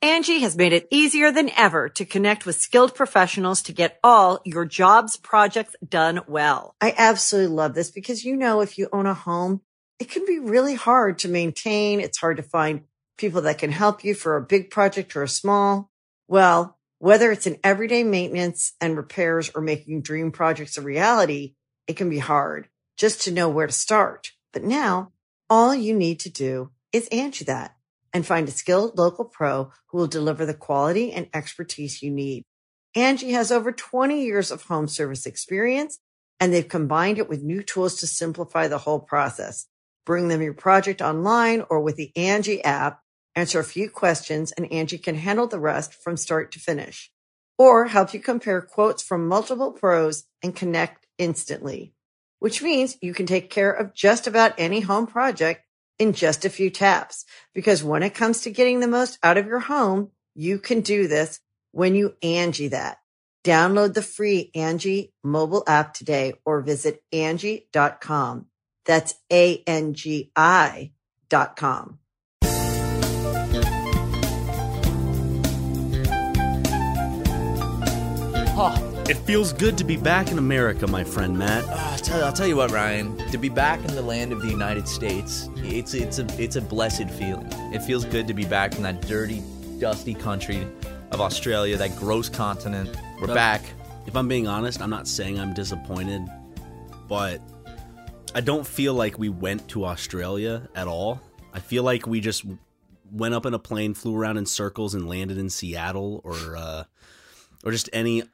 Angie has made it easier than ever to connect with skilled professionals to get all your jobs projects done well. I absolutely love this because, if you own a home, it can be really hard to maintain. It's hard to find people that can help you for a big project or a small. Well, whether it's in everyday maintenance and repairs or making dream projects a reality, it can be hard just to know where to start. But now all you need to do is Angie that and find a skilled local pro who will deliver the quality and expertise you need. Angie has over 20 years of home service experience, and they've combined it with new tools to simplify the whole process. Bring them your project online or with the Angie app, answer a few questions, and Angie can handle the rest from start to finish. Or help you compare quotes from multiple pros and connect instantly, which means you can take care of just about any home project in just a few taps. Because when it comes to getting the most out of your home, you can do this when you Angie that. Download the free Angie mobile app today or visit Angie.com. That's ANGI.com. It feels good to be back in America, my friend Matt. I'll tell you what, Ryan. To be back in the land of the United States, it's a blessed feeling. It feels good to be back from that dirty, dusty country of Australia, that gross continent. We're back. If I'm being honest, I'm not saying I'm disappointed, but I don't feel like we went to Australia at all. I feel like we just went up in a plane, flew around in circles, and landed in Seattle or just any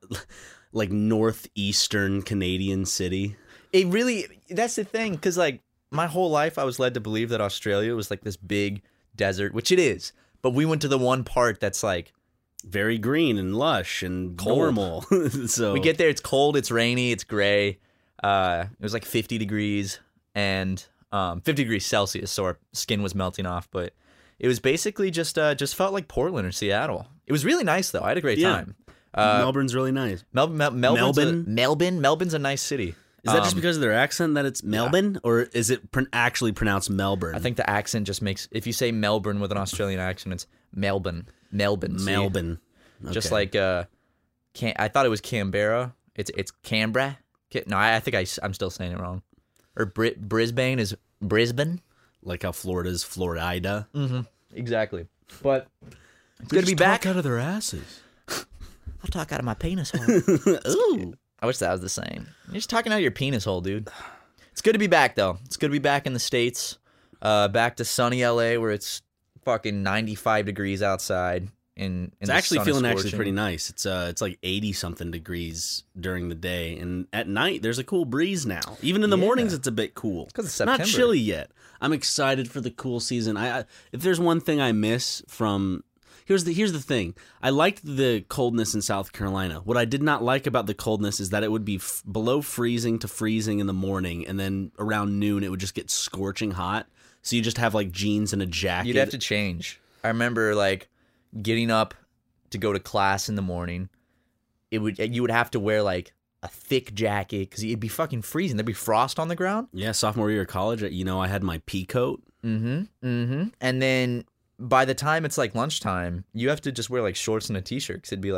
northeastern Canadian city. That's the thing, because my whole life I was led to believe that Australia was like this big desert, which it is. But we went to the one part that's very green and lush and cold. Normal. So we get there, it's cold, it's rainy, it's gray. It was 50 degrees and 50 degrees Celsius, so our skin was melting off. But it was basically just felt like Portland or Seattle. It was really nice, though. I had a great time. Melbourne's really nice. Melbourne's a nice city. Is that just because of their accent that it's Melbourne, or is it actually pronounced Melbourne? I think the accent just makes, if you say Melbourne with an Australian accent, it's Melbourne. Melbourne. Okay. Just like I thought it was Canberra. It's Canberra. No, I think I'm still saying it wrong. Or Brisbane is Brisbane. Like how Florida's Florida. Mm-hmm. Exactly. But it's good to be back. Talk out of their asses. I'll talk out of my penis hole. Ooh. I wish that was the same. You're just talking out of your penis hole, dude. It's good to be back, though. It's good to be back in the States. Back to sunny LA where it's fucking 95 degrees outside. It's actually feeling pretty nice. It's 80-something degrees during the day. And at night, there's a cool breeze now. Even in the mornings, it's a bit cool. Because it's September. Not chilly yet. I'm excited for the cool season. If there's one thing I miss from... Here's the thing. I liked the coldness in South Carolina. What I did not like about the coldness is that it would be below freezing to freezing in the morning, and then around noon it would just get scorching hot. So you just have jeans and a jacket. You'd have to change. I remember getting up to go to class in the morning. You would have to wear a thick jacket because it'd be fucking freezing. There'd be frost on the ground. Yeah, sophomore year of college, I had my pea coat. Mm-hmm. And then by the time it's lunchtime, you have to just wear shorts and a t-shirt because it'd be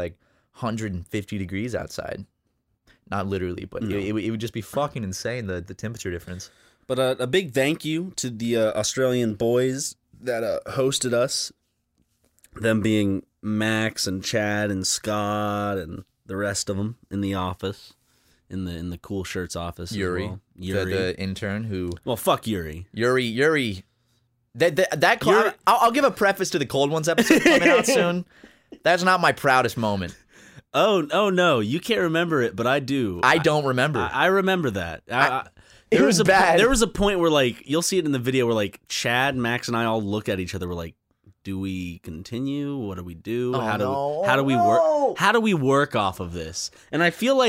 150 degrees outside. Not literally, but no. it would just be fucking insane, the temperature difference. But a big thank you to the Australian boys that hosted us. Them being Max and Chad and Scott and the rest of them in the office, in the Cool Shirts office. Yuri, as well. Yuri, the intern who. Well, fuck Yuri. Yuri. I'll give a preface to the Cold Ones episode coming out soon. That's not my proudest moment. Oh no, you can't remember it, but I do. I don't remember. I remember that. It was bad. There was a point where you'll see it in the video where Chad, Max, and I all look at each other. We're like, do we continue? What do we do? How do we work? How do we work off of this? And I feel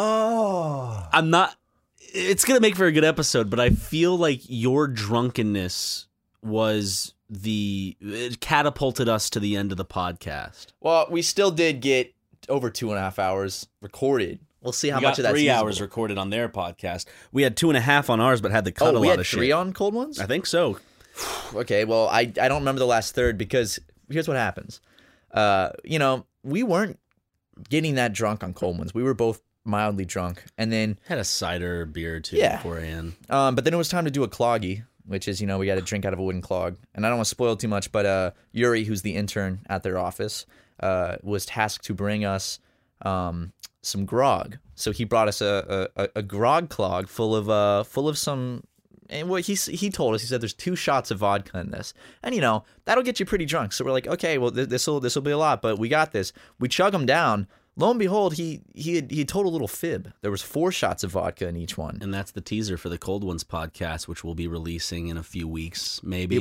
I'm not. It's gonna make for a good episode, but I feel like your drunkenness it catapulted us to the end of the podcast. Well, we still did get over 2.5 hours recorded. We'll see how much of that's 3 usable. hours recorded on their podcast. We had 2.5 on ours, but had to cut a lot of shit. We had 3 on Cold Ones? I think so. Okay, well, I don't remember the last third because here's what happens. We weren't getting that drunk on cold ones. We were both mildly drunk, and then Had a cider or beer or two Yeah. beforehand. but then it was time to do a cloggy, which is, we got to drink out of a wooden clog. And I don't want to spoil too much, but Yuri, who's the intern at their office, was tasked to bring us some grog. So he brought us a grog clog full of some. And what he told us, he said there's 2 shots of vodka in this, and that'll get you pretty drunk. So we're like, okay, well this will be a lot, but we got this. We chug them down. Lo and behold, he told a little fib. There was 4 shots of vodka in each one. And that's the teaser for the Cold Ones podcast, which we'll be releasing in a few weeks, maybe.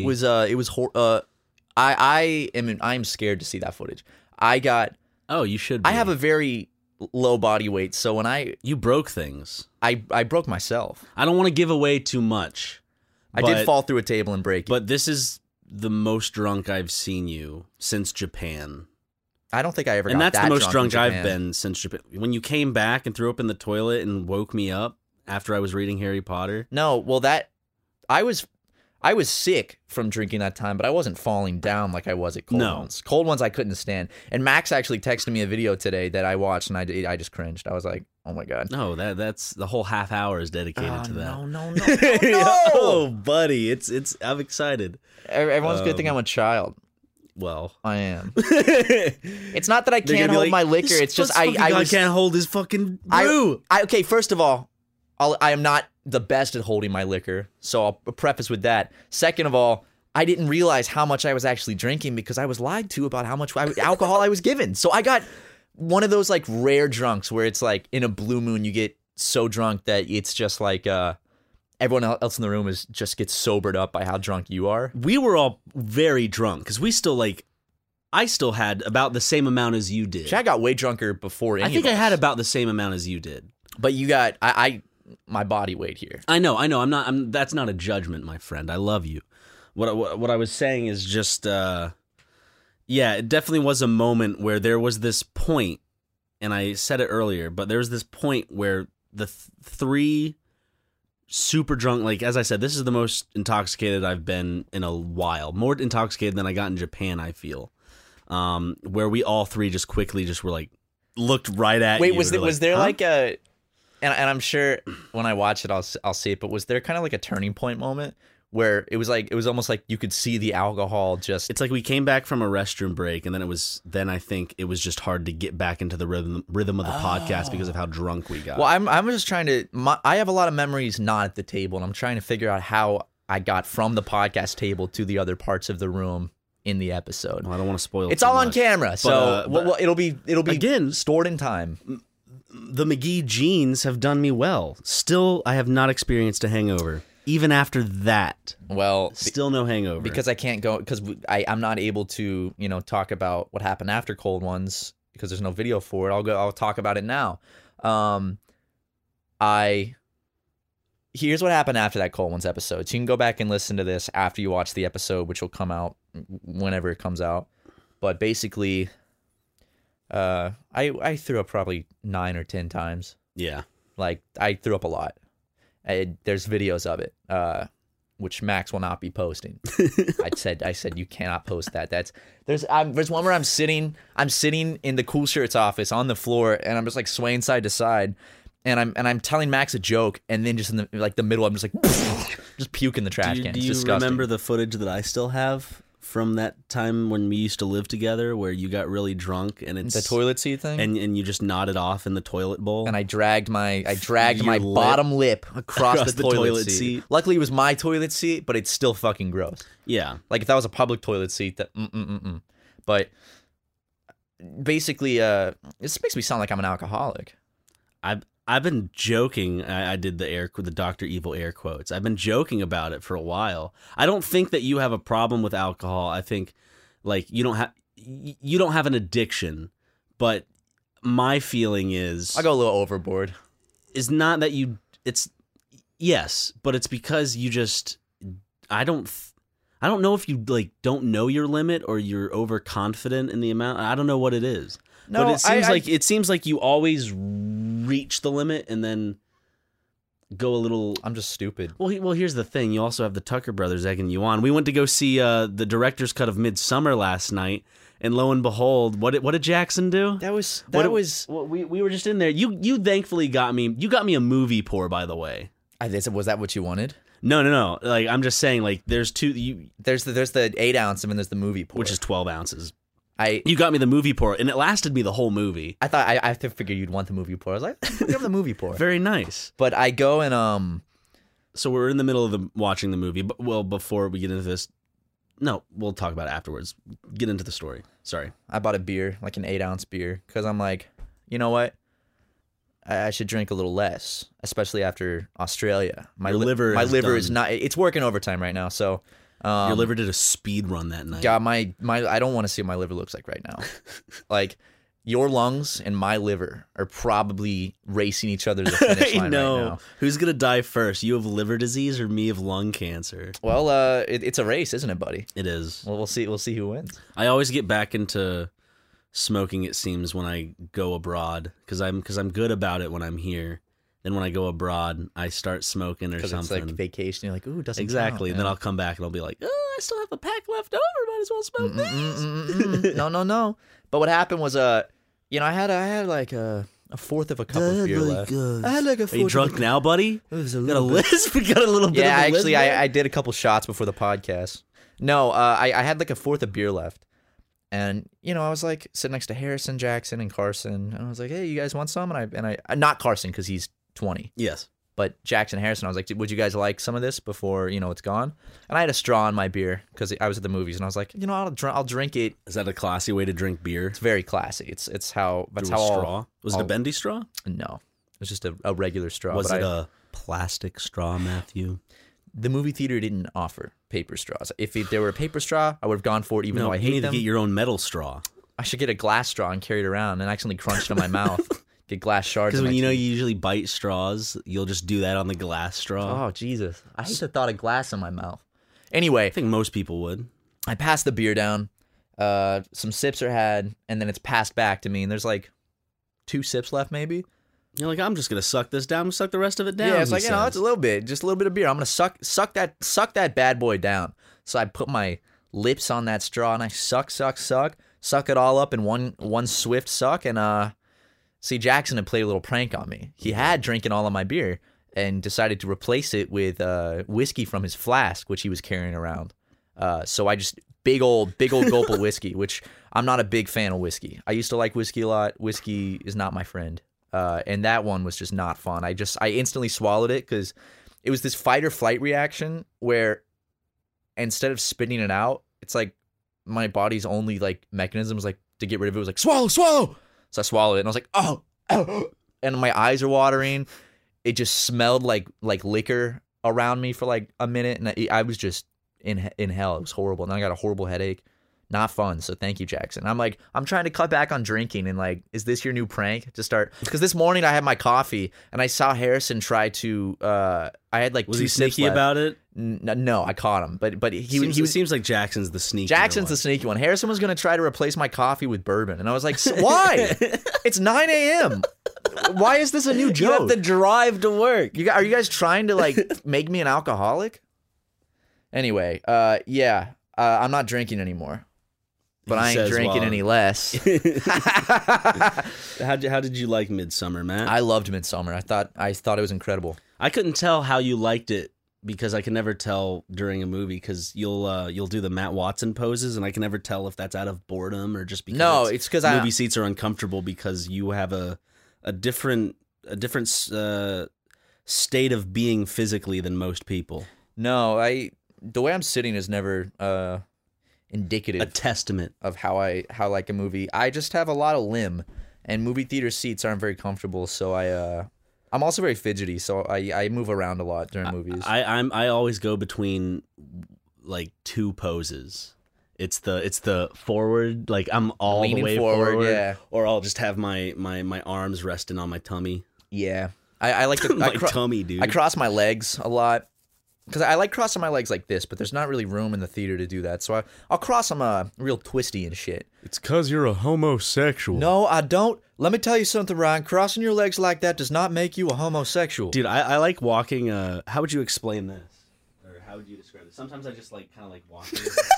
I'm scared to see that footage. You should be. I have a very low body weight, so when You broke things. I broke myself. I don't want to give away too much. I did fall through a table and break it. But this is the most drunk I've seen you since Japan. I don't think I ever got And that's that the most drunk in I've Japan. been since Japan. When you came back and threw up in the toilet and woke me up after I was reading Harry Potter. No, well I was sick from drinking that time, but I wasn't falling down like I was at Cold Ones. Cold Ones I couldn't stand. And Max actually texted me a video today that I watched, and I just cringed. I was like, oh my God. No, that's the whole half hour is dedicated to that. No. Oh, buddy, I'm excited. Everyone's gonna think I'm a child. Well, I am. It's not that I can't hold my liquor. It's just I can't hold his fucking brew. Okay, first of all, I am not the best at holding my liquor, so I'll preface with that. Second of all, I didn't realize how much I was actually drinking because I was lied to about how much alcohol I was given. So I got one of those like rare drunks where it's like in a blue moon you get so drunk that it's just like everyone else in the room just gets sobered up by how drunk you are. We were all very drunk because I still had about the same amount as you did. Chad got way drunker before any I think of I us. had about the same amount as you did. But you got my body weight here. I know. That's not a judgment, my friend. I love you. What I was saying is just, it definitely was a moment where there was this point, and I said it earlier, but there was this point where the 3 super drunk, like as I said, this is the most intoxicated I've been in a while. More intoxicated than I got in Japan, I feel. Where we all 3 just quickly just were like, looked right at you. Wait, was there like a... And I'm sure when I watch it, I'll see it. But was there kind of like a turning point moment where it was almost like you could see the alcohol just? It's like we came back from a restroom break, and then I think it was just hard to get back into the rhythm of the podcast because of how drunk we got. Well, I'm just trying to. I have a lot of memories not at the table, and I'm trying to figure out how I got from the podcast table to the other parts of the room in the episode. Well, I don't want to spoil. It's too all much. on camera, so but it'll be again stored in time. The McGee genes have done me well. Still, I have not experienced a hangover. Even after that, well, still no hangover. Because I can't go, because I'm not able to, talk about what happened after Cold Ones because there's no video for it. I'll talk about it now. Here's what happened after that Cold Ones episode. So you can go back and listen to this after you watch the episode, which will come out whenever it comes out. But basically, I threw up probably 9 or 10 times. Yeah. Like, I threw up a lot. There's videos of it, which Max will not be posting. I said you cannot post that. There's one where I'm sitting in the Cool Shirts office on the floor, and I'm just like swaying side to side, and I'm telling Max a joke, and then just in the middle, I'm just like just puke in the trash can. Do It's you disgusting. remember the footage that I still have from that time when we used to live together, where you got really drunk and it's the toilet seat thing? and you just nodded off in the toilet bowl? And I dragged my Your lip bottom lip across the toilet seat. seat. Luckily, it was my toilet seat, but it's still fucking gross. Yeah. Like if that was a public toilet seat, But basically, this makes me sound like I'm an alcoholic. I've been joking. I did the Dr. Evil air quotes. I've been joking about it for a while. I don't think that you have a problem with alcohol. I think like you don't have an addiction, but my feeling is I go a little overboard. Is not that you. It's yes, but it's because you just. I don't know if you like don't know your limit or you're overconfident in the amount. I don't know what it is. No, but it seems like you always reach the limit and then go a little. I'm just stupid. Well, here's the thing. You also have the Tucker brothers egging you on. We went to go see the director's cut of Midsummer last night, and lo and behold, what did Jackson do? We were just in there. You thankfully got me. You got me a movie pour, by the way. Was that what you wanted? No. Like, I'm just saying, like, there's two. There's the 8 ounce and then there's the movie pour, which is 12 ounces. You got me the movie pour, and it lasted me the whole movie. I thought I figured you'd want the movie pour. I was like, give the movie pour. Very nice. But I go and So we're in the middle of watching the movie. But before we get into this, no, we'll talk about it afterwards. Get into the story. Sorry. I bought a beer, like an 8 ounce beer, because I'm like, you know what? I should drink a little less, especially after Australia. My liver is not. It's working overtime right now, so. Your liver did a speed run that night. God, my I don't want to see what my liver looks like right now. Like, your lungs and my liver are probably racing each other to the finish line right now. Who's gonna die first? You have liver disease or me of lung cancer? Well, it's a race, isn't it, buddy? It is. Well, we'll see. We'll see who wins. I always get back into smoking. It seems when I go abroad because I'm good about it when I'm here. Then when I go abroad, I start smoking or something. It's like vacation. You're like, ooh, doesn't exactly. count. Then I'll come back and I'll be like, oh, I still have a pack left over. Might as well smoke these. No. But what happened was, I had like a fourth of a cup of beer left. I had like a fourth. Are you drunk now, buddy? It was a got a lisp. We got a little bit. Yeah, of a actually, lisp I did a couple shots before the podcast. No, I had like a fourth of beer left. And, I was like sitting next to Harrison, Jackson, and Carson. And I was like, hey, you guys want some? And I not Carson because he's 20. Yes. But Jackson, Harrison, I was like, would you guys like some of this before, it's gone? And I had a straw in my beer because I was at the movies. And I was like, I'll drink it. Is that a classy way to drink beer? It's very classy. That's how straw? Was it a bendy straw? No. It was just a regular straw. Was it a plastic straw, Matthew? The movie theater didn't offer paper straws. If there were a paper straw, I would have gone for it, even though I hate them. You need to get your own metal straw. I should get a glass straw and carry it around and accidentally crunch it in my mouth. Get glass shards. Because when you usually bite straws, you'll just do that on the glass straw. Oh, Jesus. I hate the thought of glass in my mouth. Anyway. I think most people would. I passed the beer down. Some sips are had, and then it's passed back to me, and there's like 2 sips left maybe. You're like, I'm just going to suck this down. I'm going to suck the rest of it down. Yeah, it's like, it's a little bit. Just a little bit of beer. I'm going to suck that bad boy down. So I put my lips on that straw, and I suck it all up in one swift suck, and see, Jackson had played a little prank on me. He had drinking all of my beer and decided to replace it with whiskey from his flask, which he was carrying around. So I just big old gulp of whiskey, which I'm not a big fan of whiskey. I used to like whiskey a lot. Whiskey is not my friend. And that one was just not fun. I instantly swallowed it because it was this fight or flight reaction where instead of spitting it out, it's like my body's only like mechanism was like to get rid of it was like swallow. So I swallowed it and I was like, oh, and my eyes are watering. It just smelled like liquor around me for like a minute, and I was just in hell. It was horrible. And then I got a horrible headache. Not fun. So thank you, Jackson. I'm trying to cut back on drinking, and like, is this your new prank to start? Because this morning I had my coffee and I saw Harrison try to. I had like was 2 he sips sneaky left. About it? No, I caught him, but he seems like Jackson's the sneaky. Jackson's the sneaky one. Harrison was going to try to replace my coffee with bourbon, and I was like, why? It's 9 a.m. Why is this a new joke? You have to drive to work. Are you guys trying to like make me an alcoholic? Anyway, I'm not drinking anymore. But I ain't drinking any less. How did you like Midsummer, Matt? I loved Midsummer. I thought it was incredible. I couldn't tell how you liked it because I can never tell during a movie because you'll do the Matt Watson poses and I can never tell if that's out of boredom or just because it's because movie seats are uncomfortable because you have a different state of being physically than most people. No, the way I'm sitting is never indicative, a testament of how like a movie. I just have a lot of limb, and movie theater seats aren't very comfortable. So I'm also very fidgety. So I move around a lot during movies. I always go between like 2 poses. It's the forward, like I'm all leaning the way forward, yeah. Or I'll just have my arms resting on my tummy. Yeah, I like to my tummy, dude. I cross my legs a lot. because I like crossing my legs like this, but there's not really room in the theater to do that. So I'll cross them real twisty and shit. It's because you're a homosexual. No, I don't. Let me tell you something, Ryan. Crossing your legs like that does not make you a homosexual. Dude, I like walking. How would you explain this? Or how would you describe it? Sometimes I just like kind of like walking.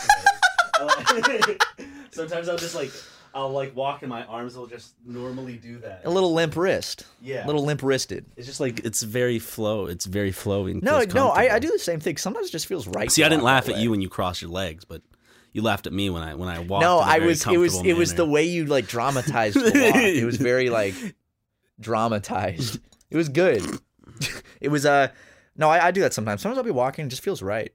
Sometimes I'll walk and my arms will just normally do that. A little limp wrist. Yeah. A little limp wristed. It's just like it's very flowing. No, I do the same thing. Sometimes it just feels right. See, I didn't laugh at you when you crossed your legs, but you laughed at me when I walked. No, it was the way you like dramatized the walk. It was very like dramatized. It was good. It was no, I do that sometimes. Sometimes I'll be walking and it just feels right.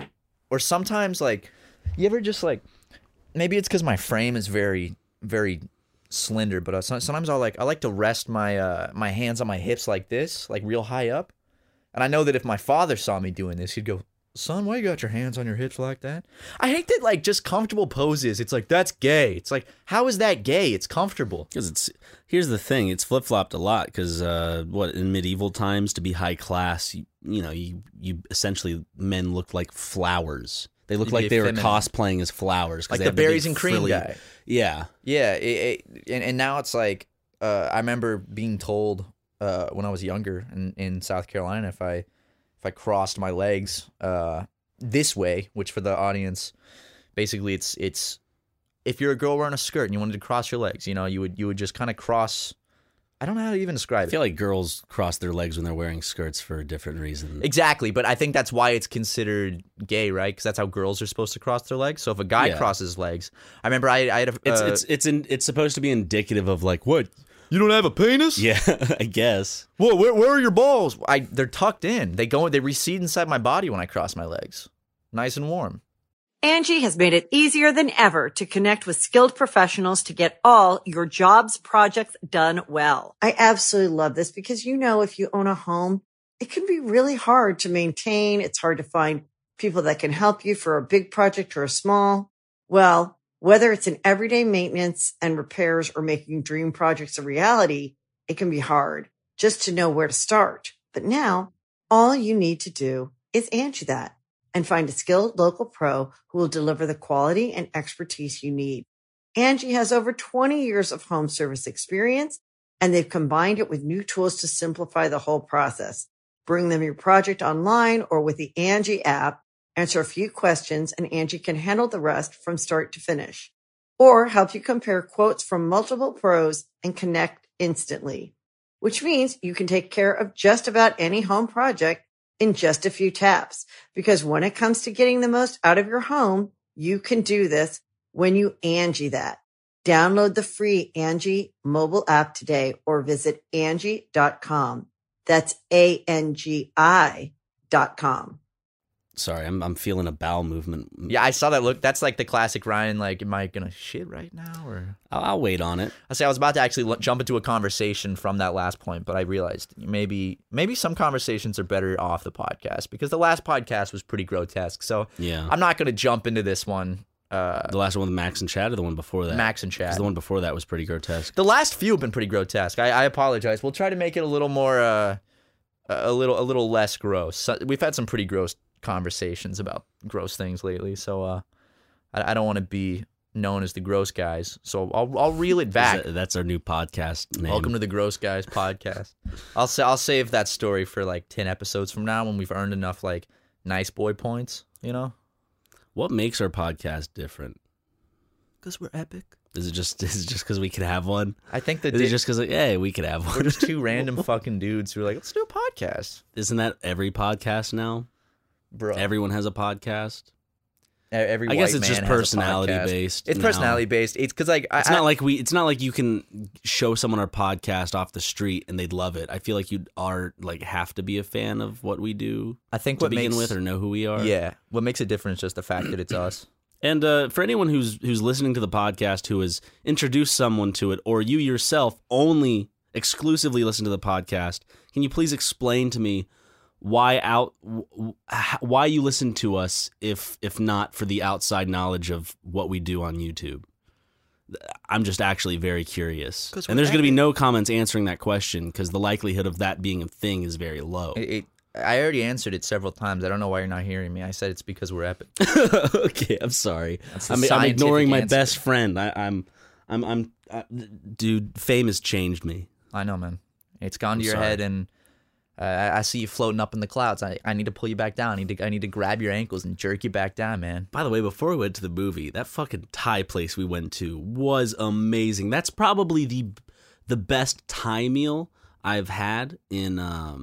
Or sometimes like you ever just like maybe it's because my frame is very, very slender, but sometimes I like to rest my my hands on my hips like this, like real high up. And I know that if my father saw me doing this, he'd go, "Son, why you got your hands on your hips like that?" I hate that, like, just comfortable poses. It's like, that's gay. It's like, how is that gay? It's comfortable. Because here's the thing, it's flip-flopped a lot, because in medieval times, to be high class, you essentially, men looked like flowers. They looked like they were cosplaying as flowers. Like the berries and cream guy. Yeah. Yeah, and now it's like, I remember being told when I was younger in South Carolina, if I crossed my legs this way, which for the audience, basically it's if you're a girl wearing a skirt and you wanted to cross your legs, you would just kind of cross. I don't know how to even describe it. I feel like girls cross their legs when they're wearing skirts for a different reason. Exactly, but I think that's why it's considered gay, right? Because that's how girls are supposed to cross their legs. So if a guy crosses legs, I remember I had a... It's supposed to be indicative of like, what? You don't have a penis? Yeah, I guess. Whoa, where are your balls? They're tucked in. They recede inside my body when I cross my legs. Nice and warm. Angie has made it easier than ever to connect with skilled professionals to get all your jobs projects done well. I absolutely love this because, if you own a home, it can be really hard to maintain. It's hard to find people that can help you for a big project or a small. Well, whether it's in everyday maintenance and repairs or making dream projects a reality, it can be hard just to know where to start. But now, all you need to do is Angie that and find a skilled local pro who will deliver the quality and expertise you need. Angie has over 20 years of home service experience, and they've combined it with new tools to simplify the whole process. Bring them your project online or with the Angie app. Answer a few questions, and Angie can handle the rest from start to finish. Or help you compare quotes from multiple pros and connect instantly. Which means you can take care of just about any home project in just a few taps. Because when it comes to getting the most out of your home, you can do this when you Angie that. Download the free Angie mobile app today or visit Angie.com. That's ANGI.com. Sorry, I'm feeling a bowel movement. Yeah, I saw that look. That's like the classic Ryan, like, am I going to shit right now? Or I'll wait on it. I was about to actually jump into a conversation from that last point, but I realized maybe some conversations are better off the podcast because the last podcast was pretty grotesque. So yeah, I'm not going to jump into this one. The last one with Max and Chad or the one before that? Max and Chad. Because the one before that was pretty grotesque. The last few have been pretty grotesque. I apologize. We'll try to make it a little more, a little less gross. So we've had some pretty gross conversations about gross things lately, so I don't want to be known as the gross guys, so I'll reel it back. That's our new podcast name. Welcome to the Gross Guys podcast. I'll save that story for like 10 episodes from now when we've earned enough like nice boy points, What makes our podcast different? Because we're epic. Is it just because we could have one? I think that is it just because hey, we could have one. We're just two random fucking dudes who are like, let's do a podcast. Isn't that every podcast now? Bro. Everyone has a podcast. Every I guess it's just personality based. It's personality based. It's because like it's not like you can show someone our podcast off the street and they'd love it. I feel like you have to be a fan of what we do. I think to begin with or know who we are. Yeah, what makes it different is just the fact that it's us. And for anyone who's listening to the podcast who has introduced someone to it, or you yourself only exclusively listen to the podcast, can you please explain to me why you listen to us if not for the outside knowledge of what we do on YouTube? I'm just actually very curious. And there's going to be no comments answering that question because the likelihood of that being a thing is very low. I already answered it several times. I don't know why you're not hearing me. I said it's because we're epic. Okay, I'm sorry. That's the I'm ignoring my scientific best friend. Dude, fame has changed me. I know, man. It's gone to your sorry. head, and I see you floating up in the clouds. I need to pull you back down. I need to grab your ankles and jerk you back down, man. By the way, before we went to the movie, that fucking Thai place we went to was amazing. That's probably the best Thai meal I've had in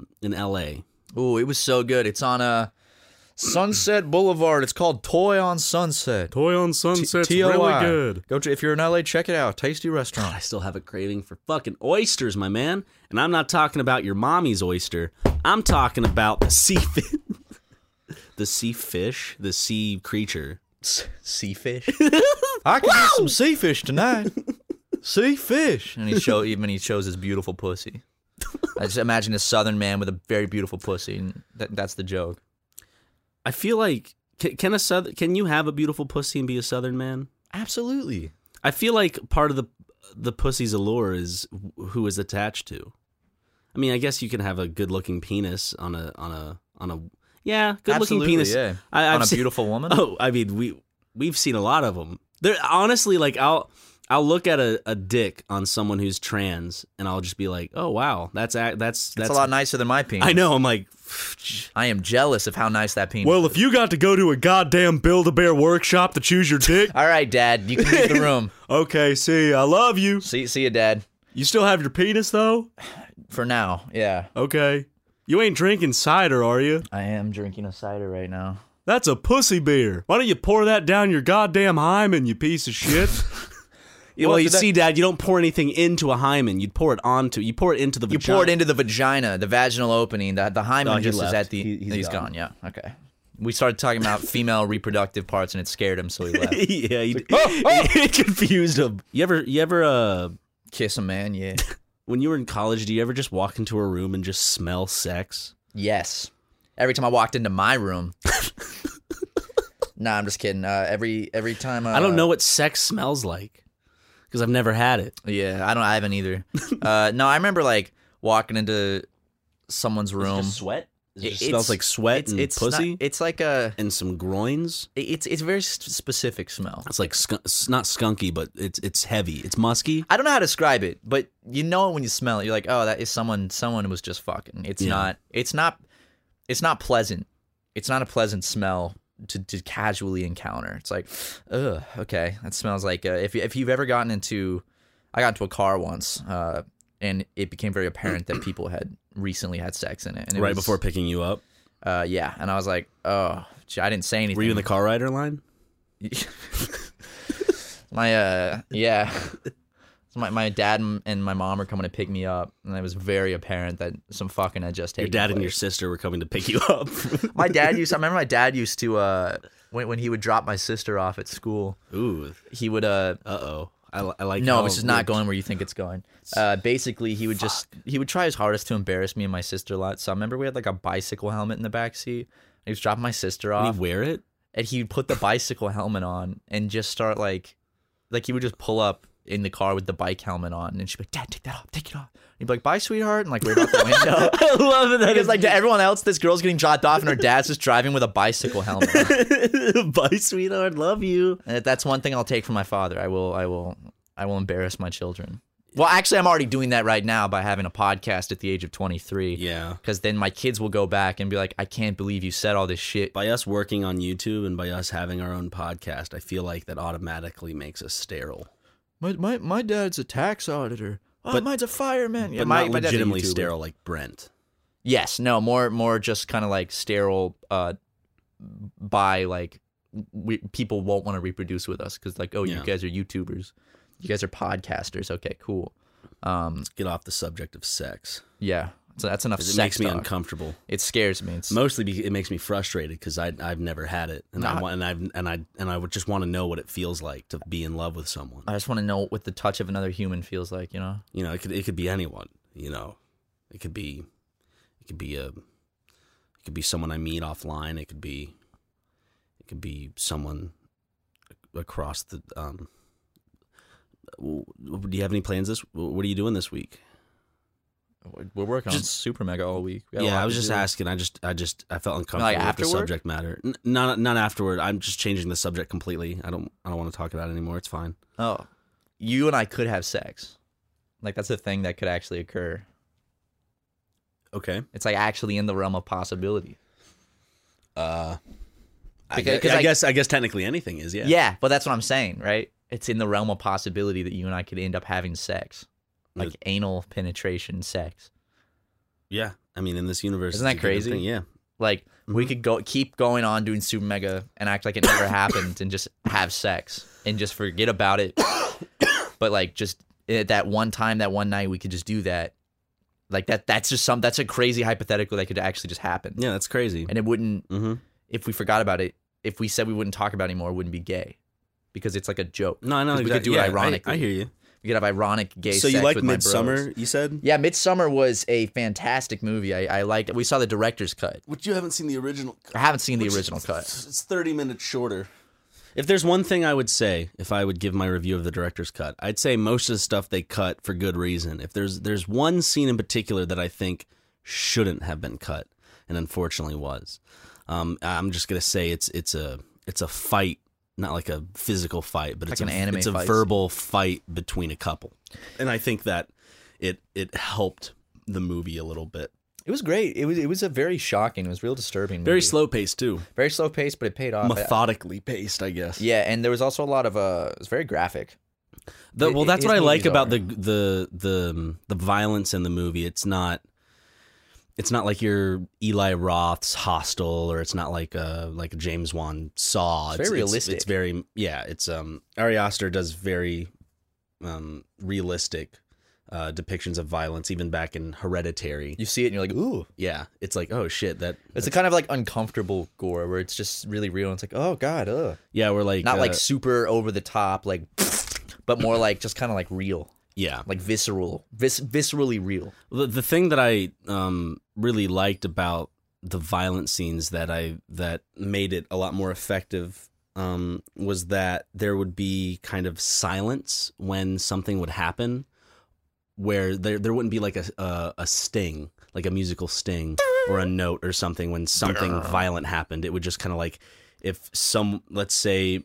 LA. Ooh, it was so good. It's on Sunset Boulevard. It's called Toy on Sunset. Toy on Sunset's TOI. really good. If you're in LA, check it out. Tasty God, restaurant. I still have a craving for fucking oysters, my man. And I'm not talking about your mommy's oyster. I'm talking about the sea fish. The sea fish? The sea creature. Sea fish. I can eat some sea fish tonight. Sea fish. And he shows his beautiful pussy. I just imagine a southern man with a very beautiful pussy, and that's the joke. I feel like can you have a beautiful pussy and be a southern man? Absolutely. I feel like part of the pussy's allure is who is attached to. I mean, I guess you can have a good-looking penis on a good-looking Absolutely, penis. yeah. I've On a seen- beautiful woman. Oh, I mean, we've seen a lot of them. They're honestly like I'll look at a dick on someone who's trans, and I'll just be like, oh wow, that's That's a lot nicer than my penis. I know. I'm like, I am jealous of how nice that penis well, is. if you got to go to a goddamn Build-A-Bear workshop to choose your dick, All right, Dad, you can leave the room. okay, see, I love you. See you, Dad. You still have your penis though? For now, yeah. Okay. You ain't drinking cider, are you? I am drinking a cider right now. That's a pussy beer. Why don't you pour that down your goddamn hymen, you piece of shit? Well, you see, Dad, you don't pour anything into a hymen. You pour it into the vagina. You pour it into the vagina, the vaginal opening. The hymen he just is left. at the. He's gone. gone. Yeah. Okay. We started talking about female reproductive parts, and it scared him, so he left. Yeah, it confused him. You ever Kiss a man, yeah. when you were in college, do you ever just walk into a room and just smell sex? Yes. Every time I walked into my room. Nah, I'm just kidding. Every time. I don't know what sex smells like because I've never had it. Yeah, I haven't either. No, I remember like walking into someone's room. Sweat? It just It's- smells like sweat and pussy It's like a. and some groins. It's a very specific smell. It's like it's not skunky, but it's heavy. It's musky. I don't know how to describe it, but you know it when you smell it. You're like, oh, that is someone was just fucking. It's Yeah. not pleasant. It's not a pleasant smell to casually encounter. It's like, ugh, okay, that smells like if you've ever gotten into, I got into a car once, and it became very apparent that people had recently had sex in it, and it Right was, before picking you up. yeah, and I was like, oh, gee, I didn't say anything. Were you in the car rider line? Yeah. So my dad and my mom were coming to pick me up, and it was very apparent that some fucking had just Your taken dad and place. your sister were coming to pick you up. I remember my dad used to when he would drop my sister off at school, Ooh. he would Uh-oh. I like no, how this is not we're- going where you think it's going. Basically, he would try his hardest to embarrass me and my sister a lot. So I remember we had like a bicycle helmet in the back seat. He was dropping my sister Did off, he wear it? and he would put the bicycle helmet on and just start like he would just pull up in the car with the bike helmet on, and she'd be like, "Dad, take that off, take it off." And he'd be like, "Bye, sweetheart," and like wave out the window. I love it. Because like to everyone else, this girl's getting dropped off, and her dad's just driving with a bicycle helmet on. Bye, sweetheart. Love you. And that's one thing I'll take from my father. I will embarrass my children. Well, actually, I'm already doing that right now by having a podcast at the age of 23. Yeah. Because then my kids will go back and be like, "I can't believe you said all this shit." By us working on YouTube and by us having our own podcast, I feel like that automatically makes us sterile. My dad's a tax auditor. Oh, But- mine's a fireman. Yeah, But my not dad's a legitimately YouTuber. sterile like Brent. Yes, no, more just kind of like sterile. By like, people won't want to reproduce with us because like, oh, Yeah. you guys are YouTubers, you guys are podcasters. Okay, cool. Let's get off the subject of sex. Yeah, so that's enough. 'Cause it Sex makes me talk. uncomfortable. It scares me. It's Mostly it makes me frustrated because I've never had it, and Nah. I would just want to know what it feels like to be in love with someone. I just want to know what the touch of another human feels like. You know. You know, it could be anyone. You know, it could be someone I meet offline. It could be someone across the. Do you have any plans What are you doing this week? We're working on Super Mega all week. Yeah, I was just asking. I felt uncomfortable with afterward? the subject matter. Not afterward. I'm just changing the subject completely. I don't want to talk about it anymore. It's fine. Oh, you and I could have sex. Like that's a thing that could actually occur. Okay. It's like actually in the realm of possibility. I Because guess technically anything is. Yeah. Yeah, but that's what I'm saying, right? It's in the realm of possibility that you and I could end up having sex, like anal penetration sex. Yeah. I mean, in this universe, Isn't that it's a given crazy? thing, yeah. Like we could keep going on doing Super Mega and act like it never happened and just have sex and just forget about it. But like just at that one time, that one night, we could just do that. Like that's a crazy hypothetical that could actually just happen. Yeah, that's crazy. And it wouldn't, Mm-hmm. if we forgot about it, if we said we wouldn't talk about it anymore, it wouldn't be gay. Because it's like a joke. No, I know. 'Cause we could do it Yeah, ironically. I hear you. We could have ironic gay So sex you like with my bros. Midsummer? You said. Yeah, Midsummer was a fantastic movie. I liked it. We saw the director's cut. Which you haven't seen the original. I haven't seen the original cut. It's 30 minutes shorter. If there's one thing I would say, if I would give my review of the director's cut, I'd say most of the stuff they cut for good reason. If there's one scene in particular that I think shouldn't have been cut, and unfortunately was, I'm just gonna say it's a fight, not like a physical fight, but Like it's an anime it's a fight verbal fight between a couple, and I think that it helped the movie a little bit. It was great. It was a very shocking. It was real disturbing. Very movie. slow paced too, Very slow paced, but it paid off. methodically paced, I guess. Yeah, and there was also a lot of it was very graphic. That's what his I like movies about are. the violence in the movie. It's not like your Eli Roth's Hostel, or it's not like a James Wan Saw. It's very realistic. It's very Ari Aster does very realistic depictions of violence, even back in Hereditary. You see it and you're like, ooh. Yeah, it's like, oh shit, It's a kind of like uncomfortable gore where it's just really real. And it's like, oh god, ugh. yeah, we're like Not like super over the top, like, but more like just kind of like real, yeah. like viscerally real. The thing that I really liked about the violent scenes that made it a lot more effective was that there would be kind of silence when something would happen, where there wouldn't be like a sting, like a musical sting or a note or something when something violent happened. It would just kind of like, if let's say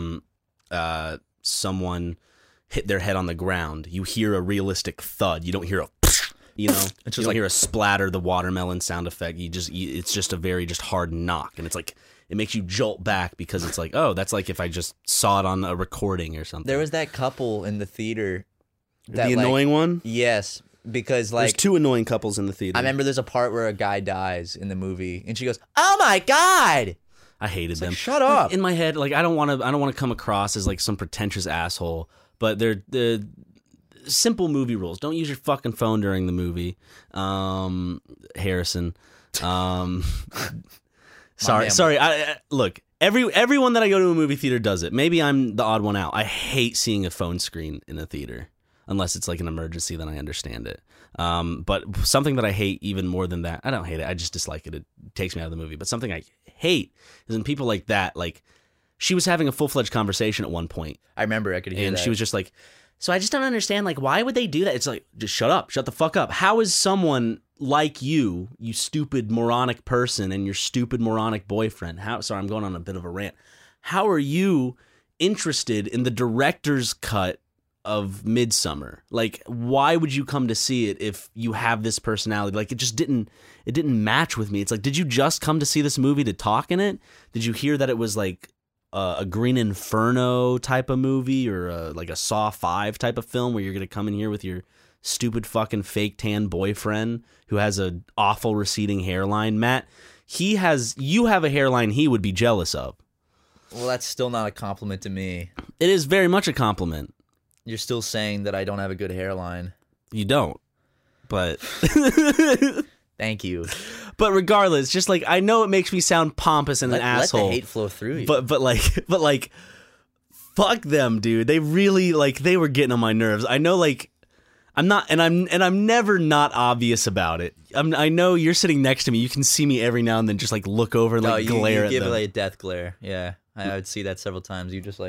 someone hit their head on the ground, you hear a realistic thud. You don't hear a, you don't hear a splatter, the watermelon sound effect. It's just a very just hard knock, and it's like it makes you jolt back because it's like, oh, that's like if I just saw it on a recording or something. There was that couple in the theater. That, the annoying one. Yes, because like There's two annoying couples in the theater. I remember there's a part where a guy dies in the movie, and she goes, "Oh my god!" I hated them. like, shut up. In my head, like I don't want to come across as like some pretentious asshole, but they're simple movie rules. Don't use your fucking phone during the movie. Harrison. Sorry. Look, everyone that I go to a movie theater does it. Maybe I'm the odd one out. I hate seeing a phone screen in a theater. Unless it's like an emergency, then I understand it. But something that I hate even more than that, I don't hate it, I just dislike it. It takes me out of the movie. But something I hate is when people like that, like, she was having a full-fledged conversation at one point. I remember I could hear And that. she was just like, so I just don't understand, like, why would they do that? It's like, just shut up. Shut the fuck up. How is someone like you stupid moronic person, and your stupid moronic boyfriend, sorry, I'm going on a bit of a rant. How are you interested in the director's cut of Midsummer? Like, why would you come to see it if you have this personality? Like, it didn't match with me. It's like, did you just come to see this movie to talk in it? Did you hear that it was like a Green Inferno type of movie, or like a Saw 5 type of film where you're going to come in here with your stupid fucking fake tan boyfriend who has a awful receding hairline? Matt, you have a hairline he would be jealous of. Well, that's still not a compliment to me. It is very much a compliment. You're still saying that I don't have a good hairline. You don't. But Thank you. but regardless, just like, I know it makes me sound pompous and an asshole. Let the hate flow through you. But like fuck them, dude. They really, like, they were getting on my nerves. I know, like, I'm never not obvious about it. I know you're sitting next to me. You can see me every now and then just like look over and like glare you at give them. it like a death glare. Yeah. I would see that several times. You just like,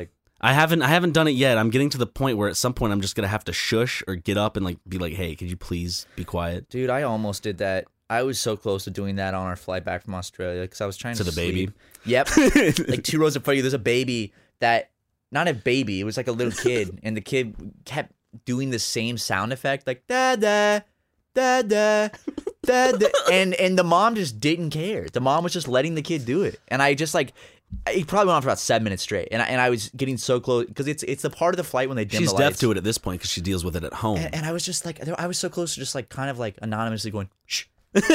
I haven't done it yet. I'm getting to the point where at some point I'm just gonna have to shush or get up and like be like, hey, could you please be quiet? Dude, I almost did that. I was so close to doing that on our flight back from Australia because I was trying to the sleep. baby. Yep. Like 2 rows in front of you, there's a baby that, not a baby, it was like a little kid, and the kid kept doing the same sound effect, like da da da da da da, and the mom just didn't care. The mom was just letting the kid do it, and I just like. He probably went on for about 7 minutes straight, and I was getting so close because it's the part of the flight when they dim She's the lights. deaf to it at this point because she deals with it at home. And I was just like, I was so close to just like kind of like anonymously going shh,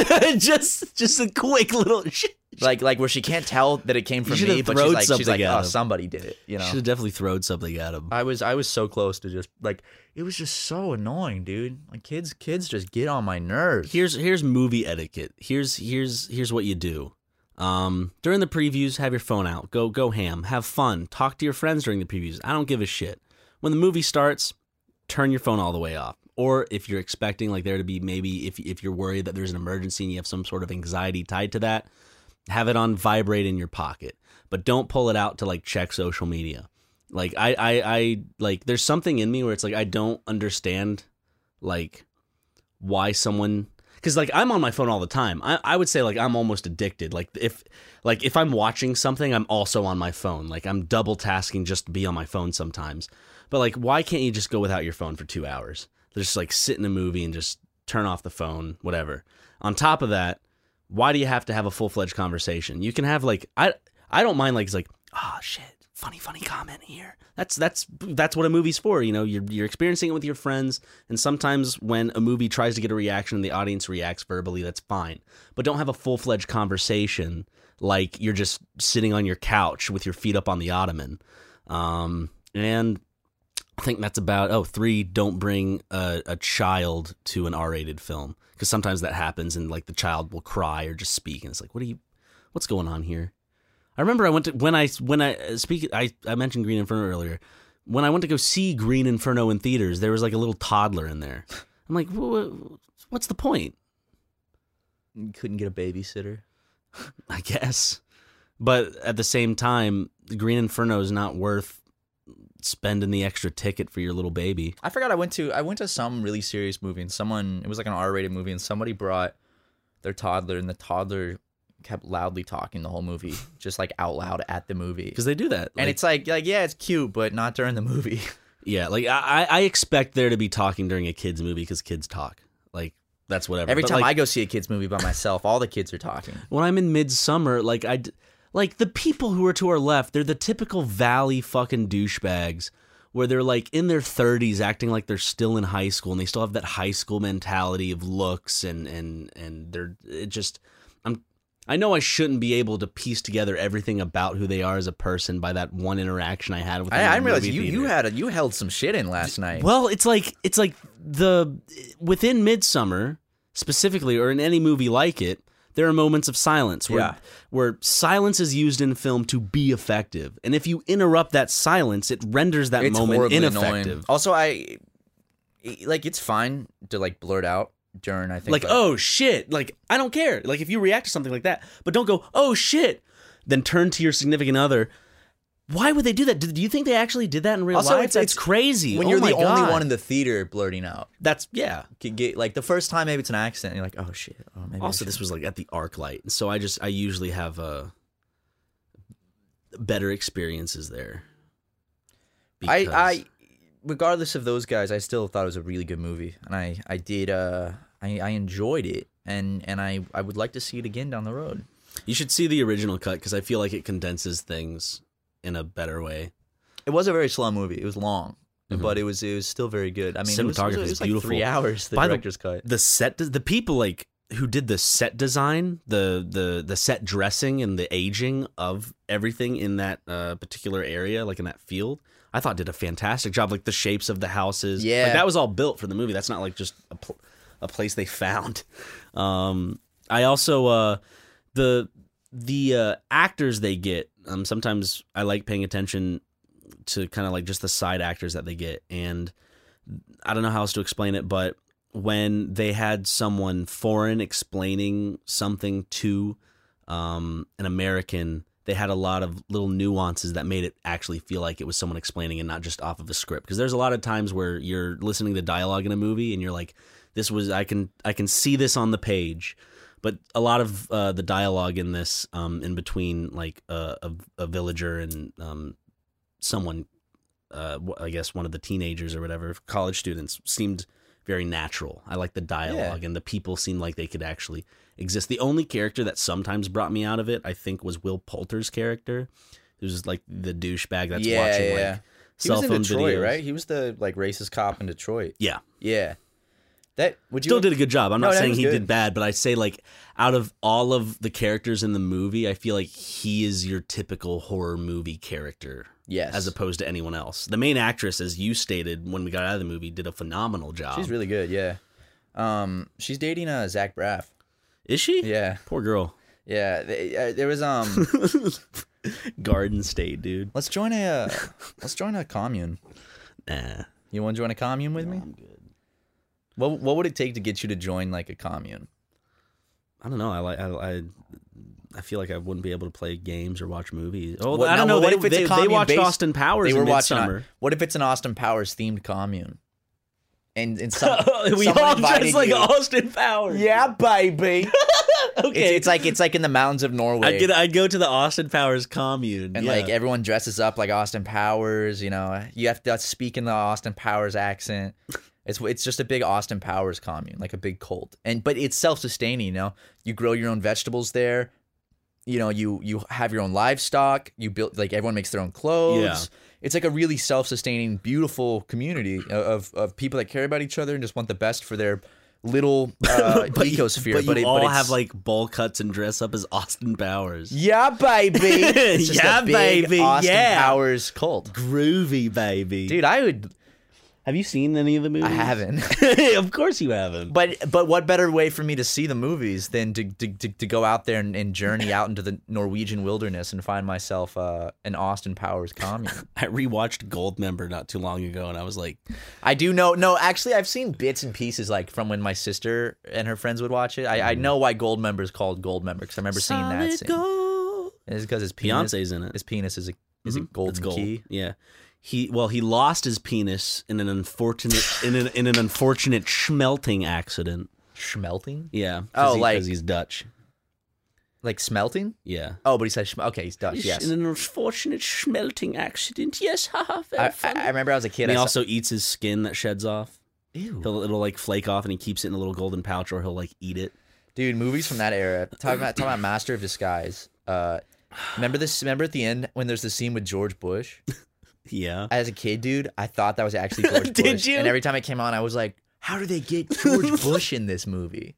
just a quick little shh. like where she can't tell that it came from me, but she's like, oh, somebody did it, you know. Should have definitely thrown something at him. I was so close to just like, it was just so annoying, dude. Like kids just get on my nerves. Here's movie etiquette. Here's what you do. During the previews, have your phone out. Go ham. Have fun. Talk to your friends during the previews. I don't give a shit. When the movie starts, turn your phone all the way off. Or if you're expecting like there to be maybe if you're worried that there's an emergency and you have some sort of anxiety tied to that, have it on vibrate in your pocket. But don't pull it out to like check social media. Like I like there's something in me where it's like I don't understand like why someone. Because like I'm on my phone all the time. I would say like I'm almost addicted. Like if I'm watching something, I'm also on my phone. Like I'm double tasking just to be on my phone sometimes. But like, why can't you just go without your phone for 2 hours? Just like sit in a movie and just turn off the phone, whatever. On top of that, why do you have to have a full-fledged conversation? You can have like I don't mind like it's like oh shit. Funny comment here. That's what a movie's for. You know, you're experiencing it with your friends, and sometimes when a movie tries to get a reaction and the audience reacts verbally, that's fine. But don't have a full-fledged conversation like you're just sitting on your couch with your feet up on the ottoman. And I think that's about 3. Don't bring a child to an R-rated film because sometimes that happens, and like the child will cry or just speak, and it's like, what's going on here? I remember I went to I mentioned Green Inferno earlier. When I went to go see Green Inferno in theaters, there was like a little toddler in there. I'm like, what's the point? You couldn't get a babysitter, I guess. But at the same time, Green Inferno is not worth spending the extra ticket for your little baby. I forgot I went to some really serious movie, and it was like an R-rated movie, and somebody brought their toddler, and the toddler kept loudly talking the whole movie, just like out loud at the movie. Because they do that. And it's like, yeah, it's cute, but not during the movie. Yeah, like I expect there to be talking during a kid's movie because kids talk. Like, that's whatever. Every time like, I go see a kid's movie by myself, all the kids are talking. When I'm in Midsummer, like the people who are to our left, they're the typical Valley fucking douchebags where they're like in their 30s acting like they're still in high school and they still have that high school mentality of looks and they're just I know I shouldn't be able to piece together everything about who they are as a person by that one interaction I had with them. I didn't realize you held some shit in last night. Well, it's like within Midsummer specifically, or in any movie like it, there are moments of silence where silence is used in film to be effective, and if you interrupt that silence, it renders that moment ineffective. Annoying. Also, it's fine to like blurt out during, I think, like oh shit, like I don't care, like if you react to something like that, but don't go oh shit, then turn to your significant other. Why would they do that? Do you think they actually did that in real life? It's crazy. When you're the only one in the theater blurting out. That's like the first time maybe it's an accident. And you're like, oh shit. Oh, maybe also, this was like at the ArcLight, so I usually have better experiences there. I regardless of those guys, I still thought it was a really good movie, and I did I enjoyed it, and I would like to see it again down the road. You should see the original cut because I feel like it condenses things in a better way. It was a very slow movie. It was long, but it was still very good. I mean, cinematography is beautiful. Like 3 hours. The director's cut. The people like who did the set design, the set dressing, and the aging of everything in that particular area, like in that field, I thought did a fantastic job. Like the shapes of the houses, like that was all built for the movie. That's not like just a place they found. I also the actors they get. Sometimes I like paying attention to kind of like just the side actors that they get, and I don't know how else to explain it, but when they had someone foreign explaining something to an American, they had a lot of little nuances that made it actually feel like it was someone explaining and not just off of a script. Because there's a lot of times where you're listening to dialogue in a movie and you're like, this was I can see this on the page. But a lot of the dialogue in this, in between like a villager and someone, I guess one of the teenagers or whatever, college students, seemed very natural. I like the dialogue, and the people seemed like they could actually exist. The only character that sometimes brought me out of it, I think, was Will Poulter's character. It was like the douchebag that's watching like cell phone Detroit, videos. right? He was the like racist cop in Detroit. Yeah. That would you Still did a good job. I'm not saying he good. did bad, but I say like out of all of the characters in the movie, I feel like he is your typical horror movie character. Yes. As opposed to anyone else. The main actress, as you stated when we got out of the movie, did a phenomenal job. She's really good, yeah. She's dating Zach Braff. Is she? Yeah. Poor girl. Yeah. There was Garden State, dude. Let's join a commune. Nah. You want to join a commune with me? I'm good. What would it take to get you to join like a commune? I don't know. I feel like I wouldn't be able to play games or watch movies. Oh, What- I don't no, know. what They, if it's a they commune watched based- Austin Powers They were in watching. Midsummer. What if it's an Austin Powers themed commune? And some, We someone all invited dress like you. Austin Powers. Yeah, baby. Okay. It's like in the mountains of Norway. I'd go to the Austin Powers commune. And yeah. like everyone dresses up like Austin Powers, you know. You have to speak in the Austin Powers accent. It's just a big Austin Powers commune, like a big cult. But it's self-sustaining, you know. You grow your own vegetables there. You know, you have your own livestock. You build like everyone makes their own clothes. Yeah. It's like a really self-sustaining, beautiful community of people that care about each other and just want the best for their little ecosphere. But you all it's, have like bowl cuts and dress up as Austin Powers. yeah, baby. It's just Yeah, a big baby, Austin yeah. Powers cult. Groovy, baby. Dude, I would. Have you seen any of the movies? I haven't. Of course you haven't. But what better way for me to see the movies than to go out there and journey out into the Norwegian wilderness and find myself an Austin Powers commune? I rewatched Goldmember not too long ago, and I was like, I do know. No, actually, I've seen bits and pieces like from when my sister and her friends would watch it. I know why Goldmember is called Goldmember because I remember seeing that scene. Gold. It's because his penis, Beyonce's in it. His penis is a golden It's gold. key. Yeah. He lost his penis in an unfortunate in an unfortunate schmelting accident. Schmelting? Yeah. Oh, because he's Dutch. Like smelting? Yeah. Oh, but he said okay, he's Dutch. Yes. In an unfortunate schmelting accident. Yes, haha. Very funny. I remember I was a kid. And he I saw- also eats his skin that sheds off. Ew. It'll like flake off, and he keeps it in a little golden pouch, or he'll like eat it. Dude, movies from that era. Talking about Master of Disguise. Remember this? Remember at the end when there's the scene with George Bush? Yeah. As a kid, dude, I thought that was actually George Did Bush. you? And every time it came on, I was like, "How do they get George Bush in this movie?"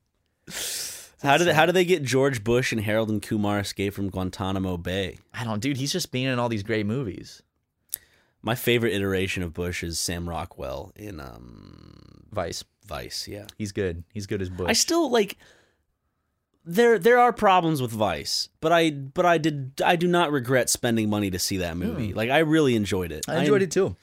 How do they get George Bush and Harold and Kumar escape from Guantanamo Bay? I don't, dude. He's just being in all these great movies. My favorite iteration of Bush is Sam Rockwell in Vice. Vice. Yeah. He's good. He's good as Bush. I still like. There are problems with Vice, but I do not regret spending money to see that movie. Like I really enjoyed it. I enjoyed it too.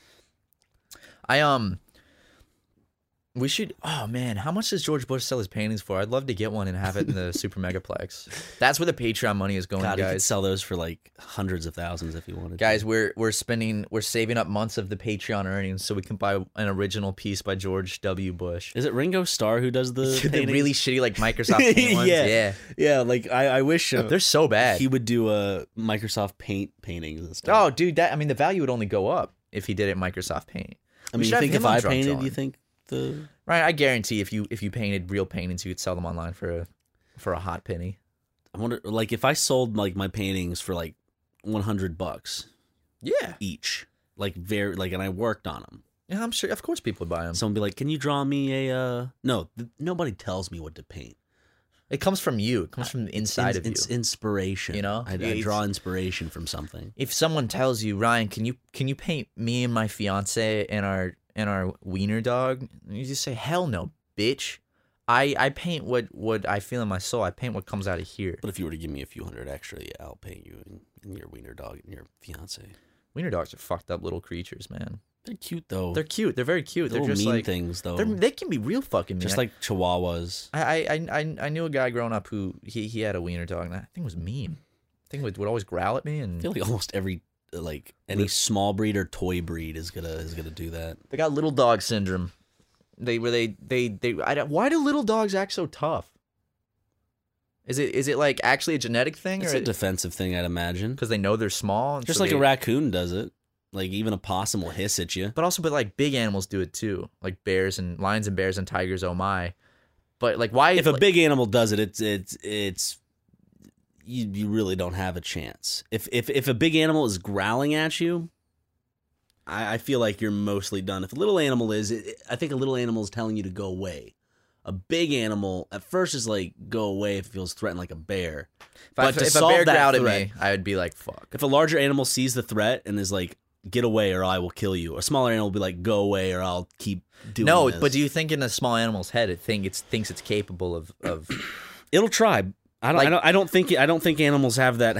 We should. Oh man, how much does George Bush sell his paintings for? I'd love to get one and have it in the Super Megaplex. That's where the Patreon money is going, God, you could guys. sell those for like hundreds of thousands if you wanted. Guys, we're saving up months of the Patreon earnings so we can buy an original piece by George W. Bush. Is it Ringo Starr who does the The paintings? really shitty like Microsoft Paint ones. Yeah. Yeah, like I wish They're so bad. he would do Microsoft Paint paintings and stuff. Oh, dude, the value would only go up if he did it in Microsoft Paint. I We mean, should you have think him if on I drunk painted, drawing. you think the Right, I guarantee if you painted real paintings, you could sell them online for a hot penny. I wonder, like, if I sold like my paintings for like $100 Yeah, each, like and I worked on them. yeah, I'm sure. Of course, people would buy them. Someone would be like, "Can you draw me a?" No, nobody tells me what to paint. It comes from you. It comes from the inside of you. It's inspiration. You know? I It's- draw inspiration from something. If someone tells you, Ryan, can you paint me and my fiance and our wiener dog? You just say, hell no, bitch. I paint what I feel in my soul. I paint what comes out of here. But if you were to give me a few hundred extra, yeah, I'll paint you and your wiener dog and your fiance. Wiener dogs are fucked up little creatures, man. They're cute though. They're cute. They're very cute. They're little just mean like things though. they can be real fucking mean. Just like chihuahuas. I knew a guy growing up who he had a wiener dog, and I think it was mean. thing would always growl at me, I and feel like almost every any small breed or toy breed is gonna do that. they got little dog syndrome. Why do little dogs act so tough? Is it like actually a genetic thing, It's or a defensive thing, I'd imagine. because they know they're small? And Just so like a raccoon does it. Like even a possum will hiss at you. but like big animals do it too, like lions and bears and tigers. Oh my! But like, why? If a big animal does it, it's you really don't have a chance. If a big animal is growling at you, I feel like you're mostly done. If a little animal is, I think a little animal is telling you to go away. A big animal at first is like go away if it feels threatened, like a bear. if a bear growled at me, I would be like, fuck. If a larger animal sees the threat and is like, get away or I will kill you, a smaller animal will be like, go away or I'll keep doing No, this. but do you think in a small animal's head it thinks it's capable of It'll try. Like- I don't think animals have that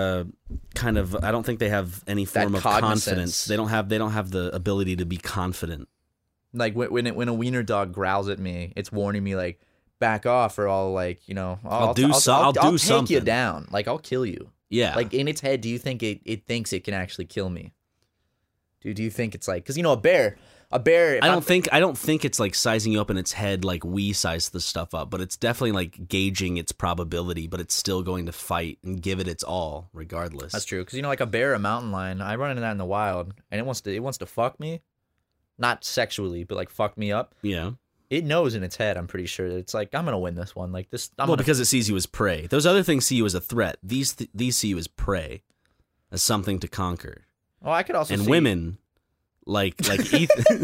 kind of. I don't think they have any form of cognizance. confidence. They don't have the ability to be confident. like when a wiener dog growls at me, it's warning me like back off or I'll like, I'll do take you something. down. Like I'll kill you. Yeah, Like in its head, do you think it thinks it can actually kill me? Do you think it's like, because a bear. I don't think it's like sizing you up in its head like we size the stuff up, but it's definitely like gauging its probability, but it's still going to fight and give it its all regardless. That's true, because like a bear, a mountain lion, I run into that in the wild, and it wants to fuck me, not sexually, but like fuck me up. Yeah. It knows in its head, I'm pretty sure that it's like, I'm gonna win this one. Like this, Because it sees you as prey. Those other things see you as a threat. These see you as prey, as something to conquer. Oh, I could also And see, women, like Ethan.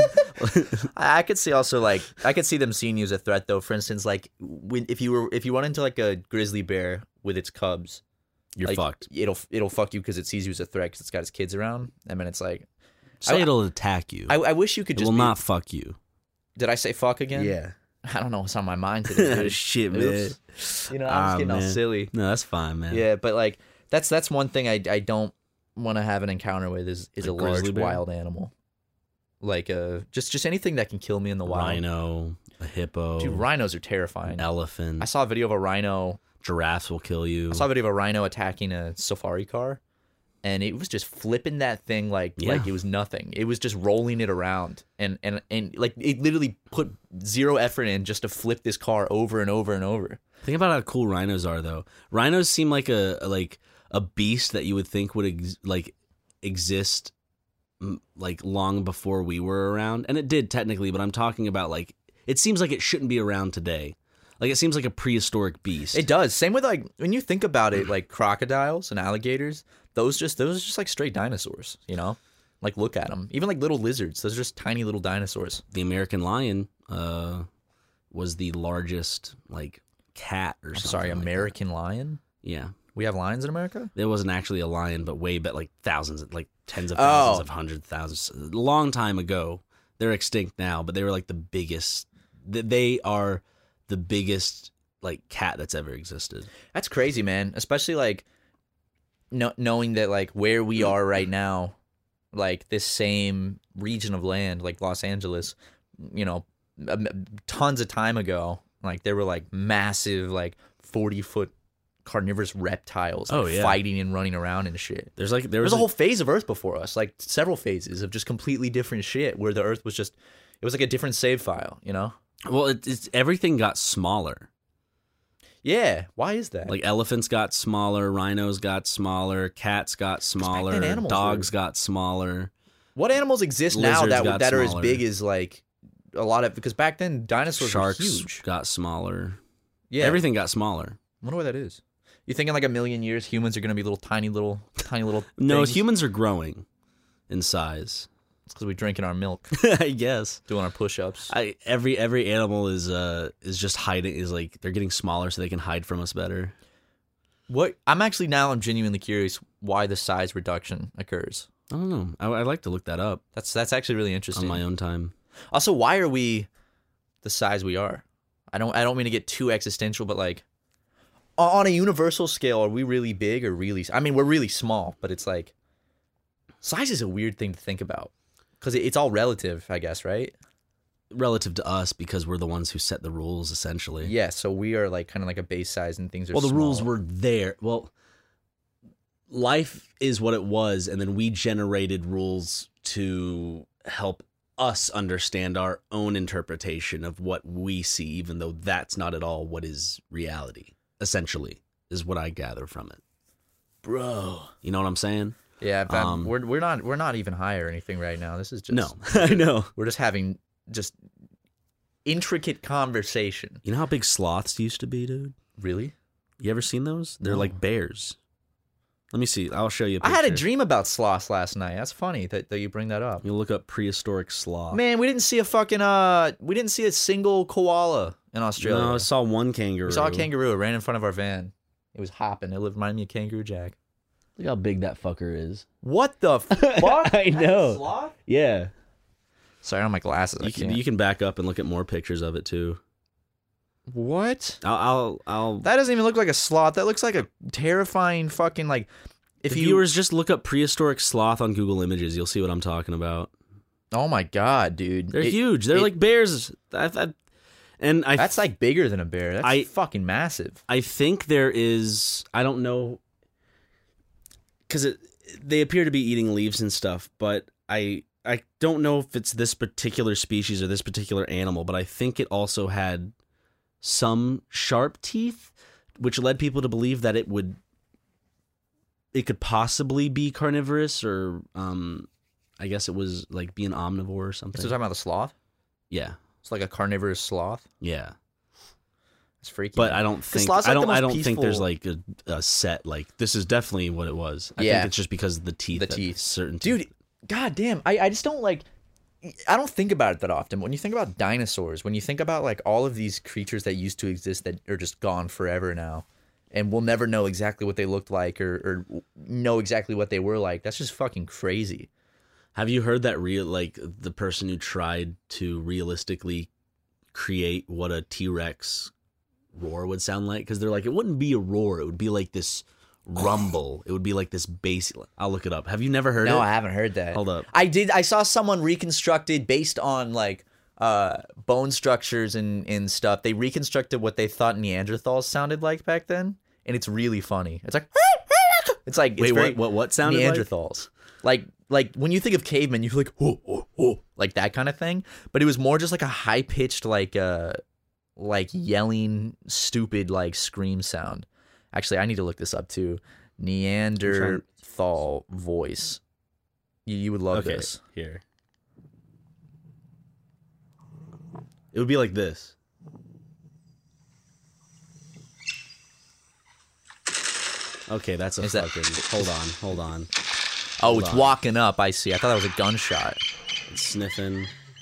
I could see also like I could see them seeing you as a threat though. For instance, like if you run into like a grizzly bear with its cubs, You're like, fucked. It'll fuck you because it sees you as a threat because it's got its kids around. I mean, it's like Say it'll attack you. I wish you could It just will be, not fuck you. Did I say fuck again? Yeah. I don't know what's on my mind today. Dude. Shit, man. Oops. I'm just getting all man. silly. No, that's fine, man. Yeah, but like that's one thing I don't want to have an encounter with is A a large grizzly bear? wild animal. Like just anything that can kill me in the wild. Rhino, a hippo, Dude, rhinos are terrifying. an elephant. I saw a video of a rhino. Giraffes will kill you. I saw a video of a rhino attacking a safari car, and it was just flipping that thing like it was nothing. It was just rolling it around, and like it literally put zero effort in just to flip this car over and over and over. Think about how cool rhinos are, though. Rhinos seem like a beast that you would think would exist like long before we were around, and it did technically. But I'm talking about like it seems like it shouldn't be around today. Like it seems like a prehistoric beast. It does. Same with like when you think about it, like crocodiles and alligators. Those are just like straight dinosaurs. Like look at them. Even like little lizards. Those are just tiny little dinosaurs. The American lion was the largest like cat or something. Sorry, like American lion. that. Yeah. We have lions in America? It wasn't actually a lion, but like thousands, like tens of Oh. thousands of hundreds of thousands. A long time ago. They're extinct now, but they were like the biggest. They are the biggest like cat that's ever existed. That's crazy, man. Especially like knowing that like where we are right now, like this same region of land, like Los Angeles, tons of time ago, like there were like massive like 40-foot carnivorous reptiles like, fighting and running around and shit. There was a whole phase of Earth before us, like several phases of just completely different shit where the Earth was just, it was like a different save file, Well, it's everything got smaller. Yeah, why is that? Like elephants got smaller, rhinos got smaller, cats got smaller, then animals dogs got smaller. What animals exist now Lizards got that are as smaller. big as like a lot of, because back then dinosaurs Sharks were huge. got smaller. Yeah, Everything got smaller. I wonder what that is. You think in like a million years humans are gonna be tiny little No, things? humans are growing in size. It's because we're drinking our milk, I guess. doing our push-ups. Every animal is just hiding. Is like they're getting smaller so they can hide from us better. I'm genuinely curious why the size reduction occurs. I don't know. I'd like to look that up That's actually really interesting. on my own time. Also, why are we the size we are? I don't mean to get too existential, but like on a universal scale, are we really big or really? I mean, we're really small, but it's like size is a weird thing to think about because it's all relative, I guess, right? Relative to us, because we're the ones who set the rules, essentially. Yeah, so we are like kind of like a base size, and things are. Well, the rules small. were there. Well, life is what it was, and then we generated rules to help us understand our own interpretation of what we see, even though that's not at all what is reality, essentially, is what I gather from it. Bro. You know what I'm saying? Yeah, but we're not even high or anything right now. This is just No, I know. We're just having just intricate conversation. You know how big sloths used to be, dude? Really? You ever seen those? They're like bears. Let me see. I'll show you a I picture. had a dream about sloths last night. That's funny that you bring that up. You look up prehistoric sloth. Man, we didn't see a single koala in Australia. No, I saw one kangaroo. We saw a kangaroo. It ran in front of our van. It was hopping. It reminded me of Kangaroo Jack. Look how big that fucker is. What the fuck? I know. Sloth? Yeah. Sorry, I don't have my glasses. You can back up and look at more pictures of it too. What? I'll That doesn't even look like a sloth. That looks like a terrifying fucking like. If viewers just look up prehistoric sloth on Google Images, you'll see what I'm talking about. Oh my god, dude! They're huge. They're like bears. That's like bigger than a bear. That's fucking massive. I think there is. I don't know, because they appear to be eating leaves and stuff, but I don't know if it's this particular species or this particular animal, but I think it also had some sharp teeth, which led people to believe that it could possibly be carnivorous, or I guess it was like be an omnivore or something. So you're talking about the sloth? Yeah. It's like a carnivorous sloth? Yeah. It's freaky. But I don't think I don't think there's like a set like this is definitely what it was. I think it's just because of the teeth. The teeth. Certain dude, teeth. God damn. I just don't like I don't think about it that often. When you think about dinosaurs, when you think about like all of these creatures that used to exist that are just gone forever now, and we'll never know exactly what they looked like or know exactly what they were like, that's just fucking crazy. Have you heard that the person who tried to realistically create what a T-Rex roar would sound like? Because they're like, it wouldn't be a roar. It would be like this rumble. It would be like this bass. I'll look it up. Have you never heard it? No, I haven't heard that. Hold up. I saw someone reconstructed based on like bone structures and stuff. They reconstructed what they thought Neanderthals sounded like back then, and it's really funny. It's like wait, what sounded Neanderthals like when you think of cavemen, you feel like oh, like that kind of thing. But it was more just like a high pitched like yelling stupid like scream sound. Actually, I need to look this up too. Neanderthal voice. You would love this. Here. It would be like this. Okay, that's fucking... Hold on. Oh, it's walking up. I see. I thought that was a gunshot. It's sniffing.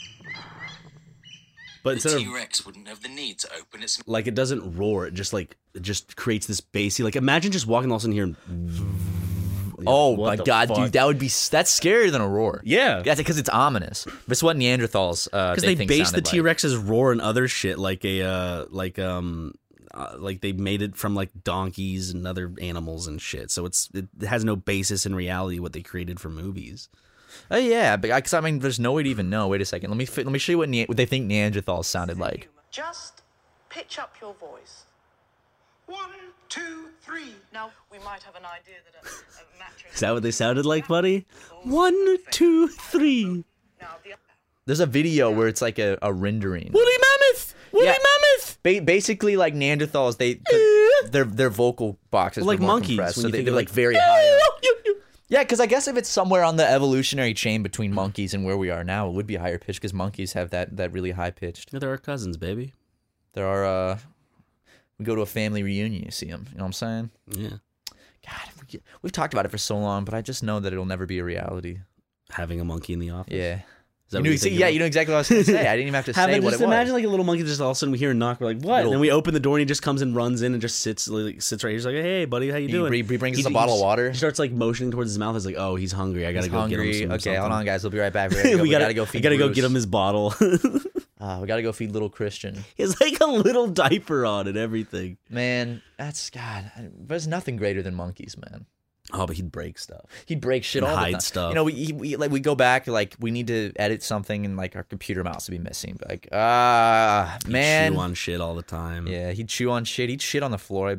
But the T-Rex wouldn't have the need to open its... Like, it doesn't roar. It just creates this bassy... Like, imagine just walking all of a sudden here and... Oh, my God, dude. That's scarier than a roar. Yeah. That's because it's ominous. That's what Neanderthals, because they based the T-Rex's roar and other shit like like they made it from like donkeys and other animals and shit. So it has no basis in reality what they created for movies. Oh yeah, because I mean, there's no way to even know. Wait a second, let me show you what they think Neanderthals sounded like. Just pitch up your voice. 1, 2, 3. Now we might have an idea that a mattress. Is that what they sounded like, buddy? 1, 2, 3. Now There's a video where it's like a rendering. Woolly mammoth. Woolly mammoth. Basically, like Neanderthals, their vocal boxes like were more monkeys, compressed, when so you they're think like very high. Yeah, because I guess if it's somewhere on the evolutionary chain between monkeys and where we are now, it would be higher pitched because monkeys have that really high pitched. Yeah, they're our cousins, baby. There are. We go to a family reunion, you see them. You know what I'm saying? Yeah. God, we've talked about it for so long, but I just know that it'll never be a reality. Having a monkey in the office. Yeah. You know exactly what I was going to say. I didn't even have to say what it was. Just imagine like a little monkey just all of a sudden we hear a knock. We're like, what? And then we open the door and he just comes and runs in and just sits right here. He's like, hey, buddy, how you doing? He brings us a bottle of water. He starts like motioning towards his mouth. He's like, oh, he's hungry. I got to go get him some Okay, hold on, guys. We'll be right back. We got to go feed get him his bottle. We got to go feed little Christian. He has like a little diaper on and everything. Man, that's God. There's nothing greater than monkeys, man. Oh, but he'd break stuff. He'd break shit all the time. Hide stuff. You know, we go back, like, we need to edit something and, like, our computer mouse would be missing. But, like, man. He'd chew on shit all the time. Yeah, he'd chew on shit. He'd shit on the floor, I bet.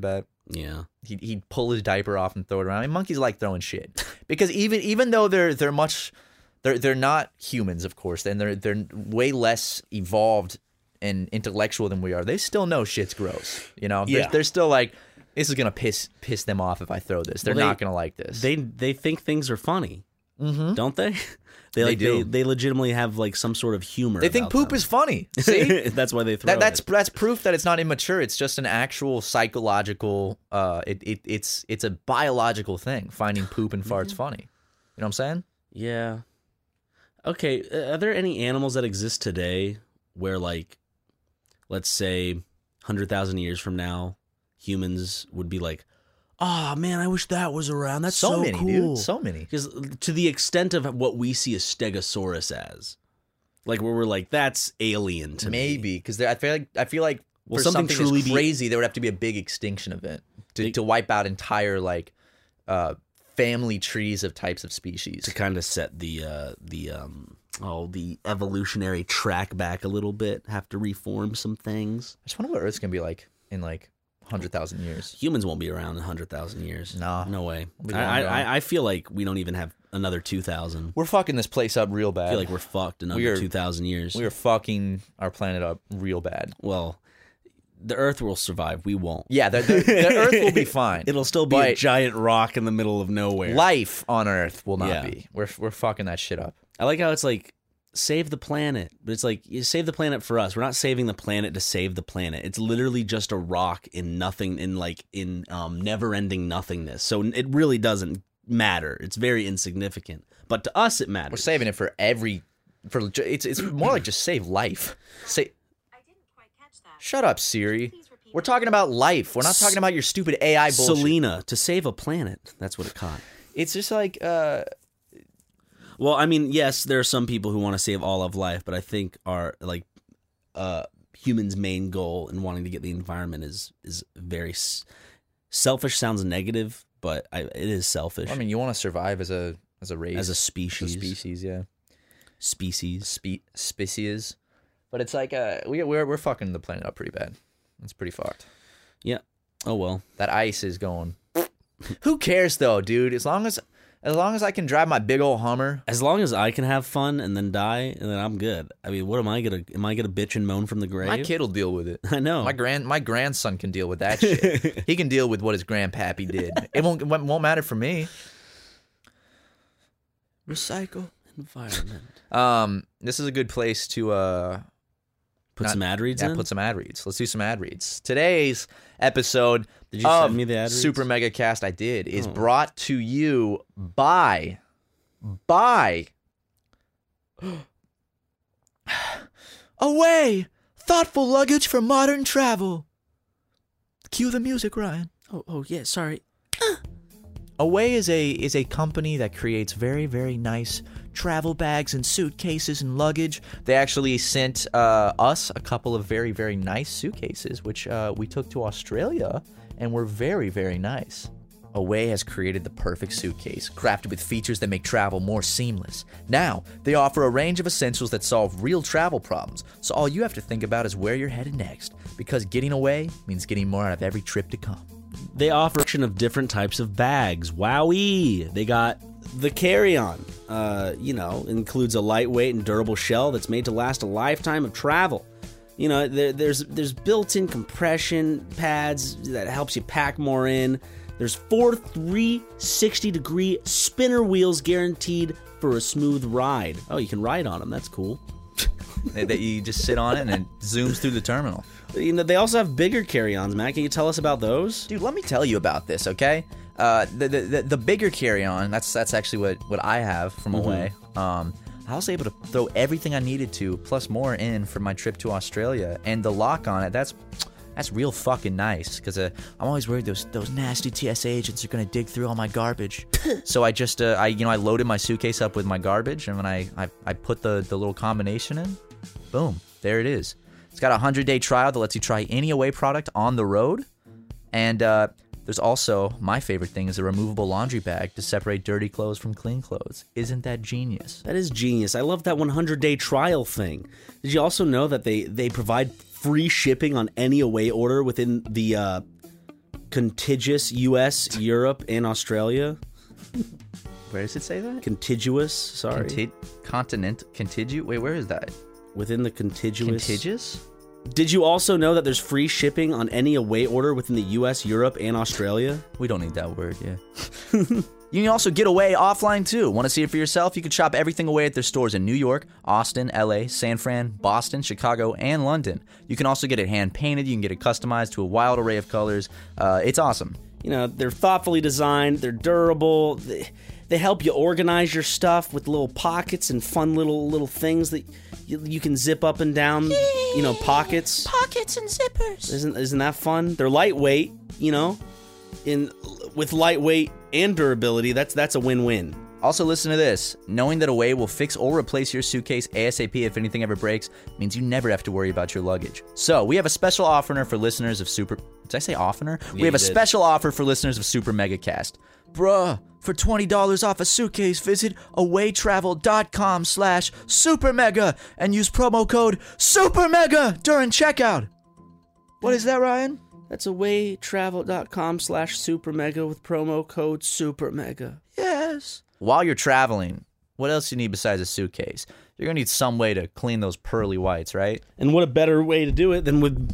Yeah. He'd pull his diaper off and throw it around. I mean, monkeys like throwing shit because even though they're not humans, of course, and they're way less evolved and intellectual than we are. They still know shit's gross. You know, they're still like, this is gonna piss them off if I throw this. They're not gonna like this. They think things are funny, don't they? They do. They legitimately have like some sort of humor. They think poop is funny. See, that's why they throw it. That's proof that it's not immature. It's just an actual psychological. It's a biological thing. Finding poop and farts funny. You know what I'm saying? Yeah. Okay. Are there any animals that exist today where, like, let's say, 100,000 years from now, humans would be like, "Oh man, I wish that was around. That's so many, cool." dude. So many. Because to the extent of what we see a Stegosaurus as, like where we're like, that's alien to me. Maybe because I feel like Will for something something truly as be- crazy, there would have to be a big extinction event to wipe out entire like family trees of types of species. To kind of set the evolutionary track back a little bit. Have to reform some things. I just wonder what Earth's gonna be like in like 100,000 years. Humans won't be around in 100,000 years. Nah. No way. We'll be long gone. I feel like we don't even have another 2,000. We're fucking this place up real bad. I feel like we're fucked another 2,000 years. We are fucking our planet up real bad. Well, the Earth will survive. We won't. Yeah, the Earth will be fine. It'll still be a giant rock in the middle of nowhere. Life on Earth will not Yeah. be. We're fucking that shit up. I like how it's like, save the planet. But it's like, you save the planet for us. We're not saving the planet to save the planet. It's literally just a rock in nothing, in never-ending nothingness. So it really doesn't matter. It's very insignificant. But to us, it matters. We're saving it for it's more like just save life. I didn't quite catch that. Shut up, Siri. Please repeat We're it. talking about life. We're not talking about your stupid AI bullshit. Selena, to save a planet. That's what it caught. It's just like Well, I mean, yes, there are some people who want to save all of life, but I think our humans' main goal in wanting to get the environment is very selfish. Sounds negative, but it is selfish. I mean, you want to survive as a race, as a species, yeah, species. But it's like we're fucking the planet up pretty bad. It's pretty fucked. Yeah. Oh well. That ice is going. Who cares though, dude? As long as I can drive my big old Hummer. As long as I can have fun and then die, and then I'm good. I mean, what am I gonna bitch and moan from the grave? My kid will deal with it. I know. My grandson can deal with that shit. He can deal with what his grandpappy did. It won't matter for me. Recycle. Environment. This is a good place to Put some ad reads in? put some ad reads. Let's do some ad reads. Today's episode Did you of send me the ad reads? Super Mega Cast I did is brought to you by Away! Thoughtful luggage for modern travel. Cue the music, Ryan. Oh yeah, sorry. Away is a company that creates very, very nice travel bags and suitcases and luggage. They actually sent us a couple of very, very nice suitcases, which we took to Australia and were very, very nice. Away has created the perfect suitcase, crafted with features that make travel more seamless. Now, they offer a range of essentials that solve real travel problems, so all you have to think about is where you're headed next, because getting away means getting more out of every trip to come. They offer a collection of different types of bags. Wowee! They got the carry-on. Includes a lightweight and durable shell that's made to last a lifetime of travel. You know, there's built-in compression pads that helps you pack more in. There's 4 360-degree spinner wheels guaranteed for a smooth ride. Oh, you can ride on them. That's cool. That you just sit on it and it zooms through the terminal. You know, they also have bigger carry-ons, Matt. Can you tell us about those? Dude, let me tell you about this, okay? The bigger carry-on, that's actually what I have from Away. I was able to throw everything I needed to, plus more in for my trip to Australia. And the lock on it, that's real fucking nice, because I'm always worried those nasty TSA agents are going to dig through all my garbage. So I just, I loaded my suitcase up with my garbage, and when I put the little combination in, boom, there it is. It's got a 100-day trial that lets you try any Away product on the road. And there's also, my favorite thing is a removable laundry bag to separate dirty clothes from clean clothes. Isn't that genius? That is genius. I love that 100-day trial thing. Did you also know that they provide free shipping on any Away order within the contiguous U.S., Europe, and Australia. Where does it say that? Contiguous, sorry. Wait, where is that? Within the contiguous. Contiguous? Did you also know that there's free shipping on any away order within the U.S., Europe, and Australia? We don't need that word, yeah. You can also get Away offline too. Want to see it for yourself? You can shop everything Away at their stores in New York, Austin, LA, San Fran, Boston, Chicago, and London. You can also get it hand painted. You can get it customized to a wild array of colors. It's awesome. You know, they're thoughtfully designed, they're durable, they help you organize your stuff with little pockets and fun little things that you can zip up and down, you know, pockets. Pockets and zippers. Isn't that fun? They're lightweight, you know, with lightweight and durability, that's a win-win. Also, listen to this. Knowing that Away will fix or replace your suitcase ASAP if anything ever breaks means you never have to worry about your luggage. So, we have a special offer for listeners of Super... Did I say offer? Yeah, we have a did. special offer for listeners of Super Mega Cast. Bruh, for $20 off a suitcase, visit awaytravel.com/supermega and use promo code SUPERMEGA during checkout. What is that, Ryan? That's awaytravel.com/supermega with promo code SUPERMEGA. Yes. While you're traveling, what else you need besides a suitcase? You're going to need some way to clean those pearly whites, right? And what a better way to do it than with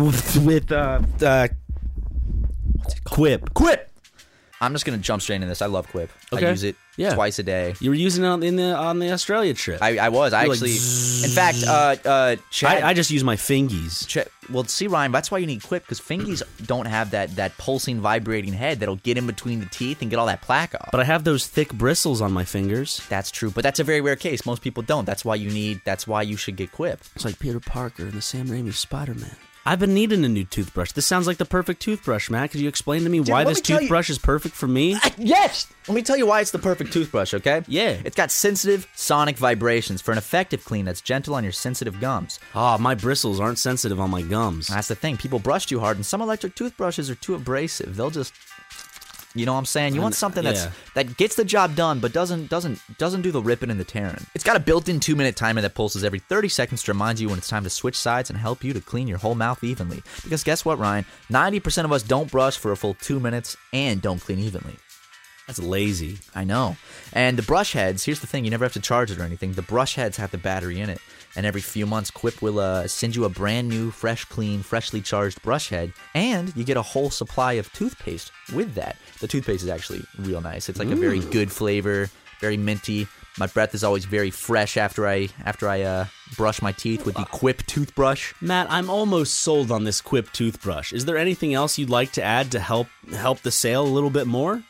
Quip. Quip! I'm just going to jump straight into this. I love Quip. Okay. I use it twice a day. You were using it on the Australia trip. I was. I You're actually... like, in fact, Chad... I just use my fingies. Well, see, Ryan, that's why you need Quip, because fingies don't have that pulsing, vibrating head that'll get in between the teeth and get all that plaque off. But I have those thick bristles on my fingers. That's true, but that's a very rare case. Most people don't. That's why you should get Quip. It's like Peter Parker and the Sam Raimi Spider-Man. I've been needing a new toothbrush. This sounds like the perfect toothbrush, Matt. Could you explain to me why this toothbrush is perfect for me? Yes! Let me tell you why it's the perfect toothbrush, okay? Yeah. It's got sensitive sonic vibrations for an effective clean that's gentle on your sensitive gums. Ah, my bristles aren't sensitive on my gums. That's the thing. People brush too hard, and some electric toothbrushes are too abrasive. They'll just... You know what I'm saying? You want something that gets the job done, but doesn't do the ripping and the tearing. It's got a built-in 2-minute timer that pulses every 30 seconds to remind you when it's time to switch sides and help you to clean your whole mouth evenly. Because guess what, Ryan? 90% of us don't brush for a full 2 minutes and don't clean evenly. That's lazy. I know. And the brush heads, here's the thing, you never have to charge it or anything. The brush heads have the battery in it. And every few months, Quip will send you a brand new, fresh, clean, freshly charged brush head. And you get a whole supply of toothpaste with that. The toothpaste is actually real nice. It's like a very good flavor, very minty. My breath is always very fresh after I brush my teeth with the Quip toothbrush. Matt, I'm almost sold on this Quip toothbrush. Is there anything else you'd like to add to help the sale a little bit more?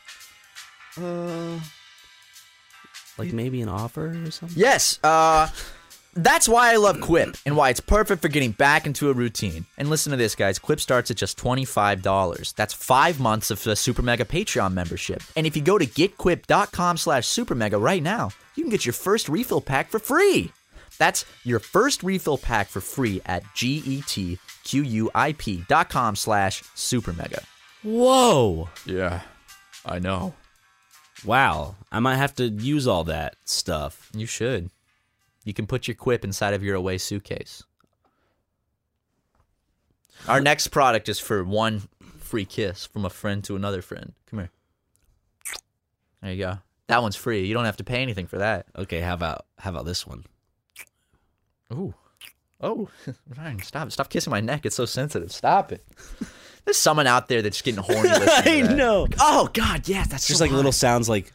Like maybe an offer or something? Yes, that's why I love Quip and why it's perfect for getting back into a routine. And listen to this, guys. Quip starts at just $25. That's 5 months of the Super Mega Patreon membership. And if you go to getquip.com/supermega right now, you can get your first refill pack for free. That's your first refill pack for free at getquip.com/supermega. Whoa. Yeah, I know. Wow. I might have to use all that stuff. You should. You can put your Quip inside of your Away suitcase. Our next product is for one free kiss from a friend to another friend. Come here. There you go. That one's free. You don't have to pay anything for that. Okay, how about this one? Ooh. Oh, Ryan, stop kissing my neck. It's so sensitive. Stop it. There's someone out there that's getting horny listening to that. know. Oh, God, yes, that's Just so like hot. little sounds like...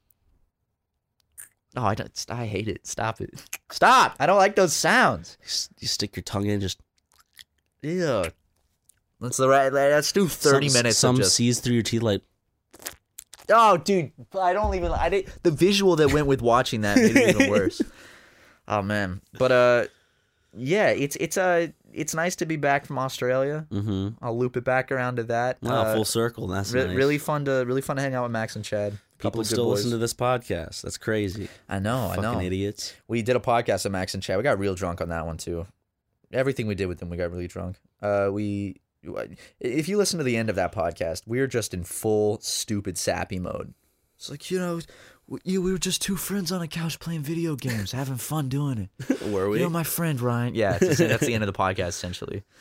Oh, I hate it. Stop it. Stop. I don't like those sounds. You stick your tongue in, just... Ew. Let's do 30 minutes Some of just... sees through your teeth like... Oh, dude, the visual that went with watching that made it even worse. Oh, man. But, yeah, it's nice to be back from Australia. Mm-hmm. I'll loop it back around to that. Wow, full circle. That's nice. Really fun to hang out with Max and Chad. People still listen to this podcast. That's crazy. I know. Fucking idiots. We did a podcast with Max and Chad. We got real drunk on that one too. Everything we did with them, we got really drunk. If you listen to the end of that podcast, we were just in full stupid sappy mode. It's like, we were just two friends on a couch playing video games, having fun doing it. Were we? My friend Ryan. Yeah, that's the end of the podcast essentially.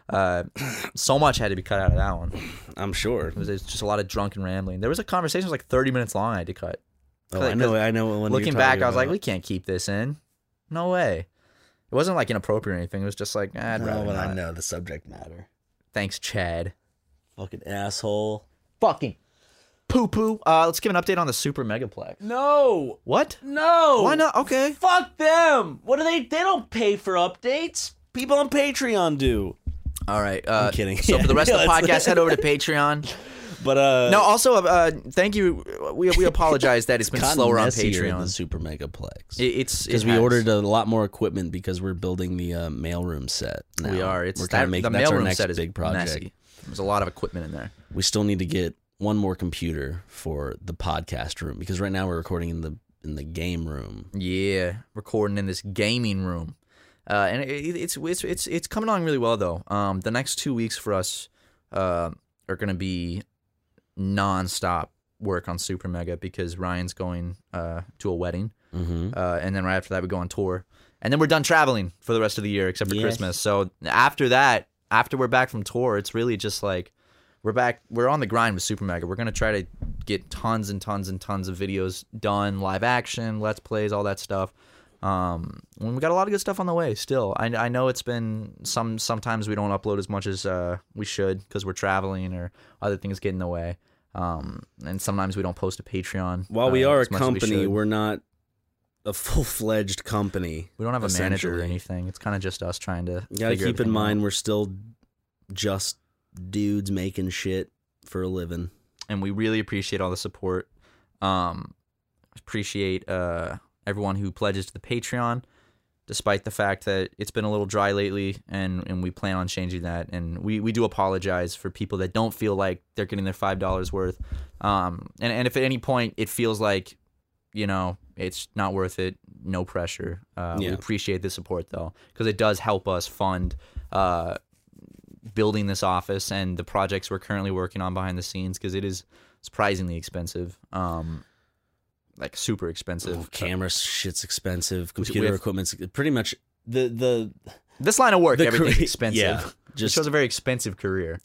So much had to be cut out of that one. I'm sure. It was just a lot of drunken rambling. There was a conversation that was like 30 minutes long I had to cut. Oh, I know. When Looking you're back, talking I was like, about- we can't keep this in. No way. It wasn't like inappropriate or anything. It was just like, I'd No, rather but I not. know the subject matter. Thanks, Chad. Fucking asshole. Fucking poo-poo. Let's give an update on the Super Megaplex. No. What? No. Why not? Okay. Fuck them. What do they? They don't pay for updates. People on Patreon do. All right. I'm kidding. So for the rest of the Yeah, that's- podcast, head over to Patreon. But No, also, thank you. We apologize that it's been gotten slower on messier than Patreon. the Super Megaplex. It's Because we ordered a lot more equipment because we're building the mailroom set. Now. We are. It's we're kind of making the that's our mailroom next set is big project. messy. There's a lot of equipment in there. We still need to get one more computer for the podcast room because right now we're recording in the game room. Yeah, recording in this gaming room, and it's coming along really well though. The next 2 weeks for us are going to be nonstop work on Super Mega because Ryan's going to a wedding, and then right after that we go on tour, and then we're done traveling for the rest of the year except for Yes. Christmas. So after that, after we're back from tour, it's really just like we're on the grind with Super Mega. We're gonna try to get tons and tons and tons of videos done, live action, let's plays, all that stuff. We got a lot of good stuff on the way still. I know it's been sometimes we don't upload as much as we should because we're traveling or other things get in the way. And sometimes we don't post to Patreon. While we are a as much as we company, should. we're not a full-fledged company. We don't have a manager or essentially. anything. It's kind of just us trying to. You gotta figure keep in everything mind out. we're still just dudes making shit for a living. And we really appreciate all the support. Appreciate everyone who pledges to the Patreon, despite the fact that it's been a little dry lately, and we plan on changing that. And we do apologize for people that don't feel like they're getting their $5 worth. And if at any point it feels like, it's not worth it, no pressure. We appreciate the support though, because it does help us fund building this office and the projects we're currently working on behind the scenes, because it is surprisingly expensive. Like super expensive. Oh, camera shit's expensive. Computer With- equipment's pretty much the This line of work, The everything's career- expensive. yeah, It just- shows a very expensive career.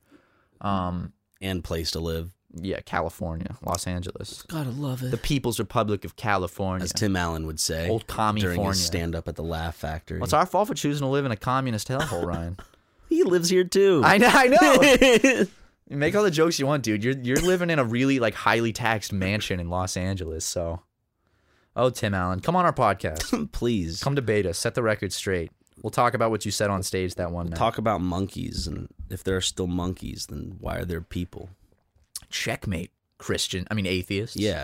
and place to live. Yeah, California, Los Angeles, Gotta love it. the People's Republic of California. As Tim Allen would say, Old during California. his stand-up at the Laugh Factory. Well, it's our fault for choosing to live in a communist hellhole, Ryan. He lives here too. I know. You make all the jokes you want, dude. You're living in a really like highly taxed mansion in Los Angeles. So, Tim Allen, come on our podcast. Please Come debate us. Set the record straight. We'll talk about what you said on stage that one night. talk about monkeys, and if there are still monkeys, then why are there people? Checkmate, atheist. Yeah,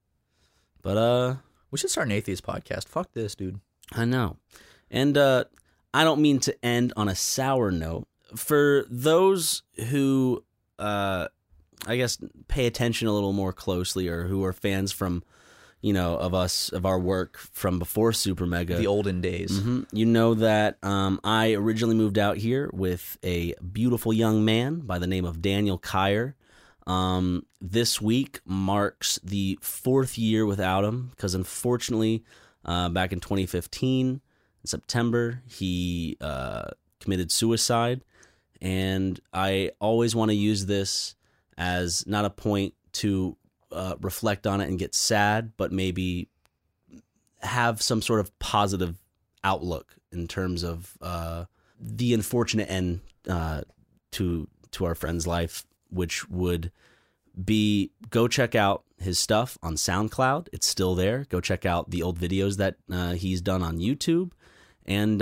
but We should start an atheist podcast. Fuck this, dude. I know. And I don't mean to end on a sour note. For those who, I guess, pay attention a little more closely, or who are fans from, of us, of our work from before Super Mega. The olden days. You know that I originally moved out here with a beautiful young man by the name of Daniel Kyer. This week marks the 4th year without him, because unfortunately, back in 2015, in September, he committed suicide. And I always want to use this as not a point to reflect on it and get sad, but maybe have some sort of positive outlook in terms of the unfortunate end to our friend's life, which would be go check out his stuff on SoundCloud. It's still there. Go check out the old videos that he's done on YouTube. And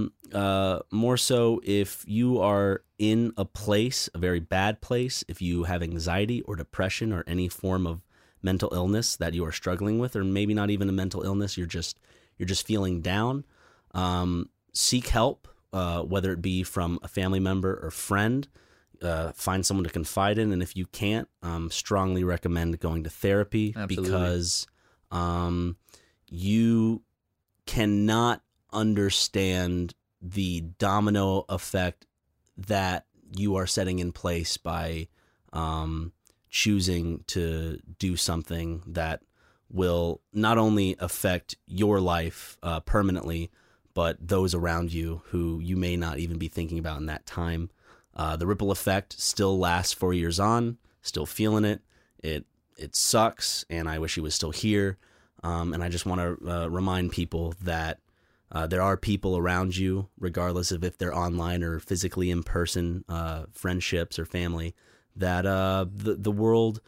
more so, if you are in a place, a very bad place, if you have anxiety or depression or any form of mental illness that you are struggling with, or maybe not even a mental illness, you're just feeling down, seek help, whether it be from a family member or friend. Find someone to confide in, and if you can't, strongly recommend going to therapy. Absolutely. Because you cannot understand the domino effect that you are setting in place by choosing to do something that will not only affect your life permanently, but those around you who you may not even be thinking about in that time. The ripple effect still lasts 4 years on, still feeling it. It sucks, and I wish he was still here. And I just want to remind people that there are people around you, regardless of if they're online or physically in person, friendships or family, that the world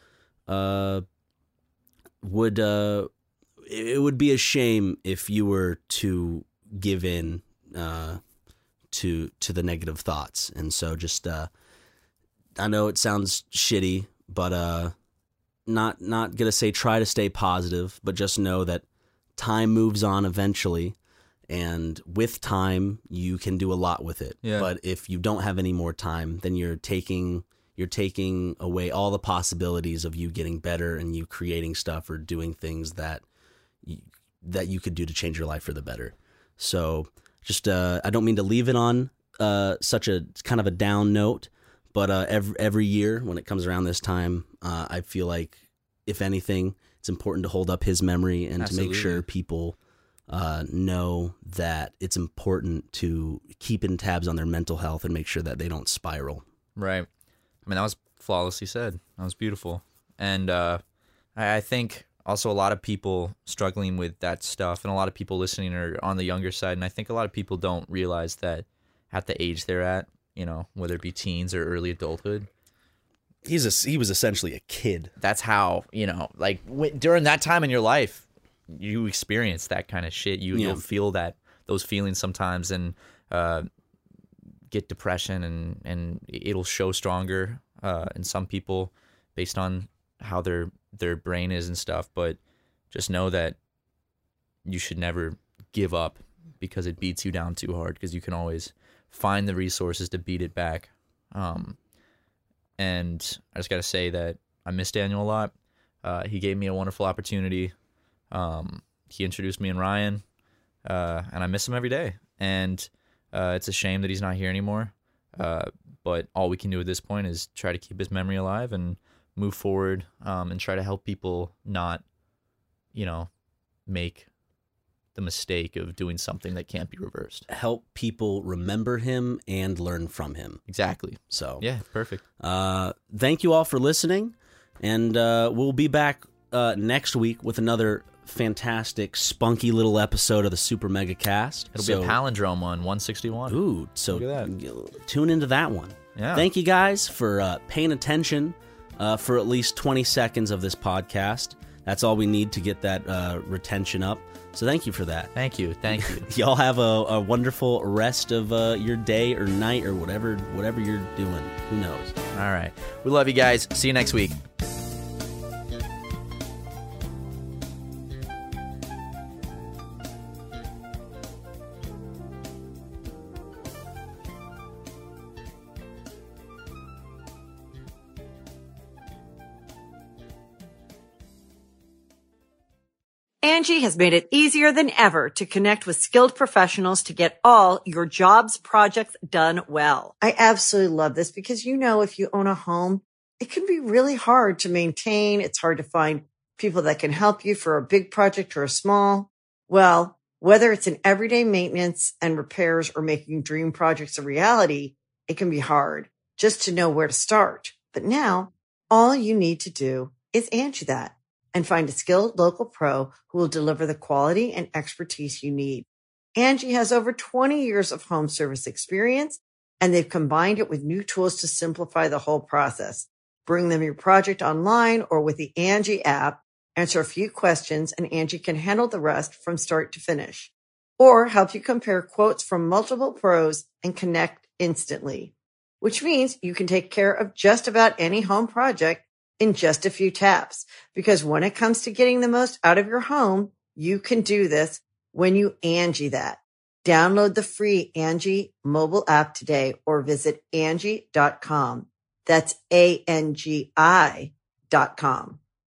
would it would be a shame if you were to give in to the negative thoughts. And so just I know it sounds shitty, but not gonna say try to stay positive, but just know that time moves on eventually, and with time you can do a lot with it. Yeah. But if you don't have any more time, then you're taking away all the possibilities of you getting better and you creating stuff or doing things that you could do to change your life for the better. So just I don't mean to leave it on such a kind of a down note, but every year when it comes around this time, I feel like, if anything, it's important to hold up his memory and Absolutely. to make sure people know that it's important to keep in tabs on their mental health and make sure that they don't spiral. Right. I mean, that was flawlessly said. That was beautiful. And I think also a lot of people struggling with that stuff, and a lot of people listening are on the younger side. And I think a lot of people don't realize that at the age they're at, you know, whether it be teens or early adulthood, He was essentially a kid. that's how, you know, like during that time in your life, you experience that kind of shit. You'll feel those feelings sometimes, and get depression, and it'll show stronger in some people based on how their brain is and stuff. But just know that you should never give up because it beats you down too hard, because you can always find the resources to beat it back. And I just got to say that I miss Daniel a lot. He gave me a wonderful opportunity. He introduced me and Ryan, and I miss him every day. And it's a shame that he's not here anymore. But all we can do at this point is try to keep his memory alive and move forward, and try to help people not, you know, make the mistake of doing something that can't be reversed. Help people remember him and learn from him. Exactly. So Yeah, perfect. thank you all for listening, and we'll be back next week with another fantastic, spunky little episode of the Super Mega Cast. It'll be a palindrome on 161. Ooh, so Look at tune into that one. Yeah. Thank you guys for paying attention for at least 20 seconds of this podcast. That's all we need to get that retention up. So thank you for that. Thank you. Y'all have a wonderful rest of your day or night or whatever you're doing. Who knows? All right. We love you guys. See you next week. Angie has made it easier than ever to connect with skilled professionals to get all your jobs projects done well. I absolutely love this because, you know, if you own a home, it can be really hard to maintain. It's hard to find people that can help you for a big project or a small. Well, whether it's in everyday maintenance and repairs or making dream projects a reality, it can be hard just to know where to start. But now all you need to do is Angie that and find a skilled local pro who will deliver the quality and expertise you need. Angie has over 20 years of home service experience, and they've combined it with new tools to simplify the whole process. Bring them your project online or with the Angie app, answer a few questions, and Angie can handle the rest from start to finish. Or help you compare quotes from multiple pros and connect instantly, which means you can take care of just about any home project in just a few taps. Because when it comes to getting the most out of your home, you can do this when you Angie that. Download the free Angie mobile app today or visit Angie.com. That's ANGI.com.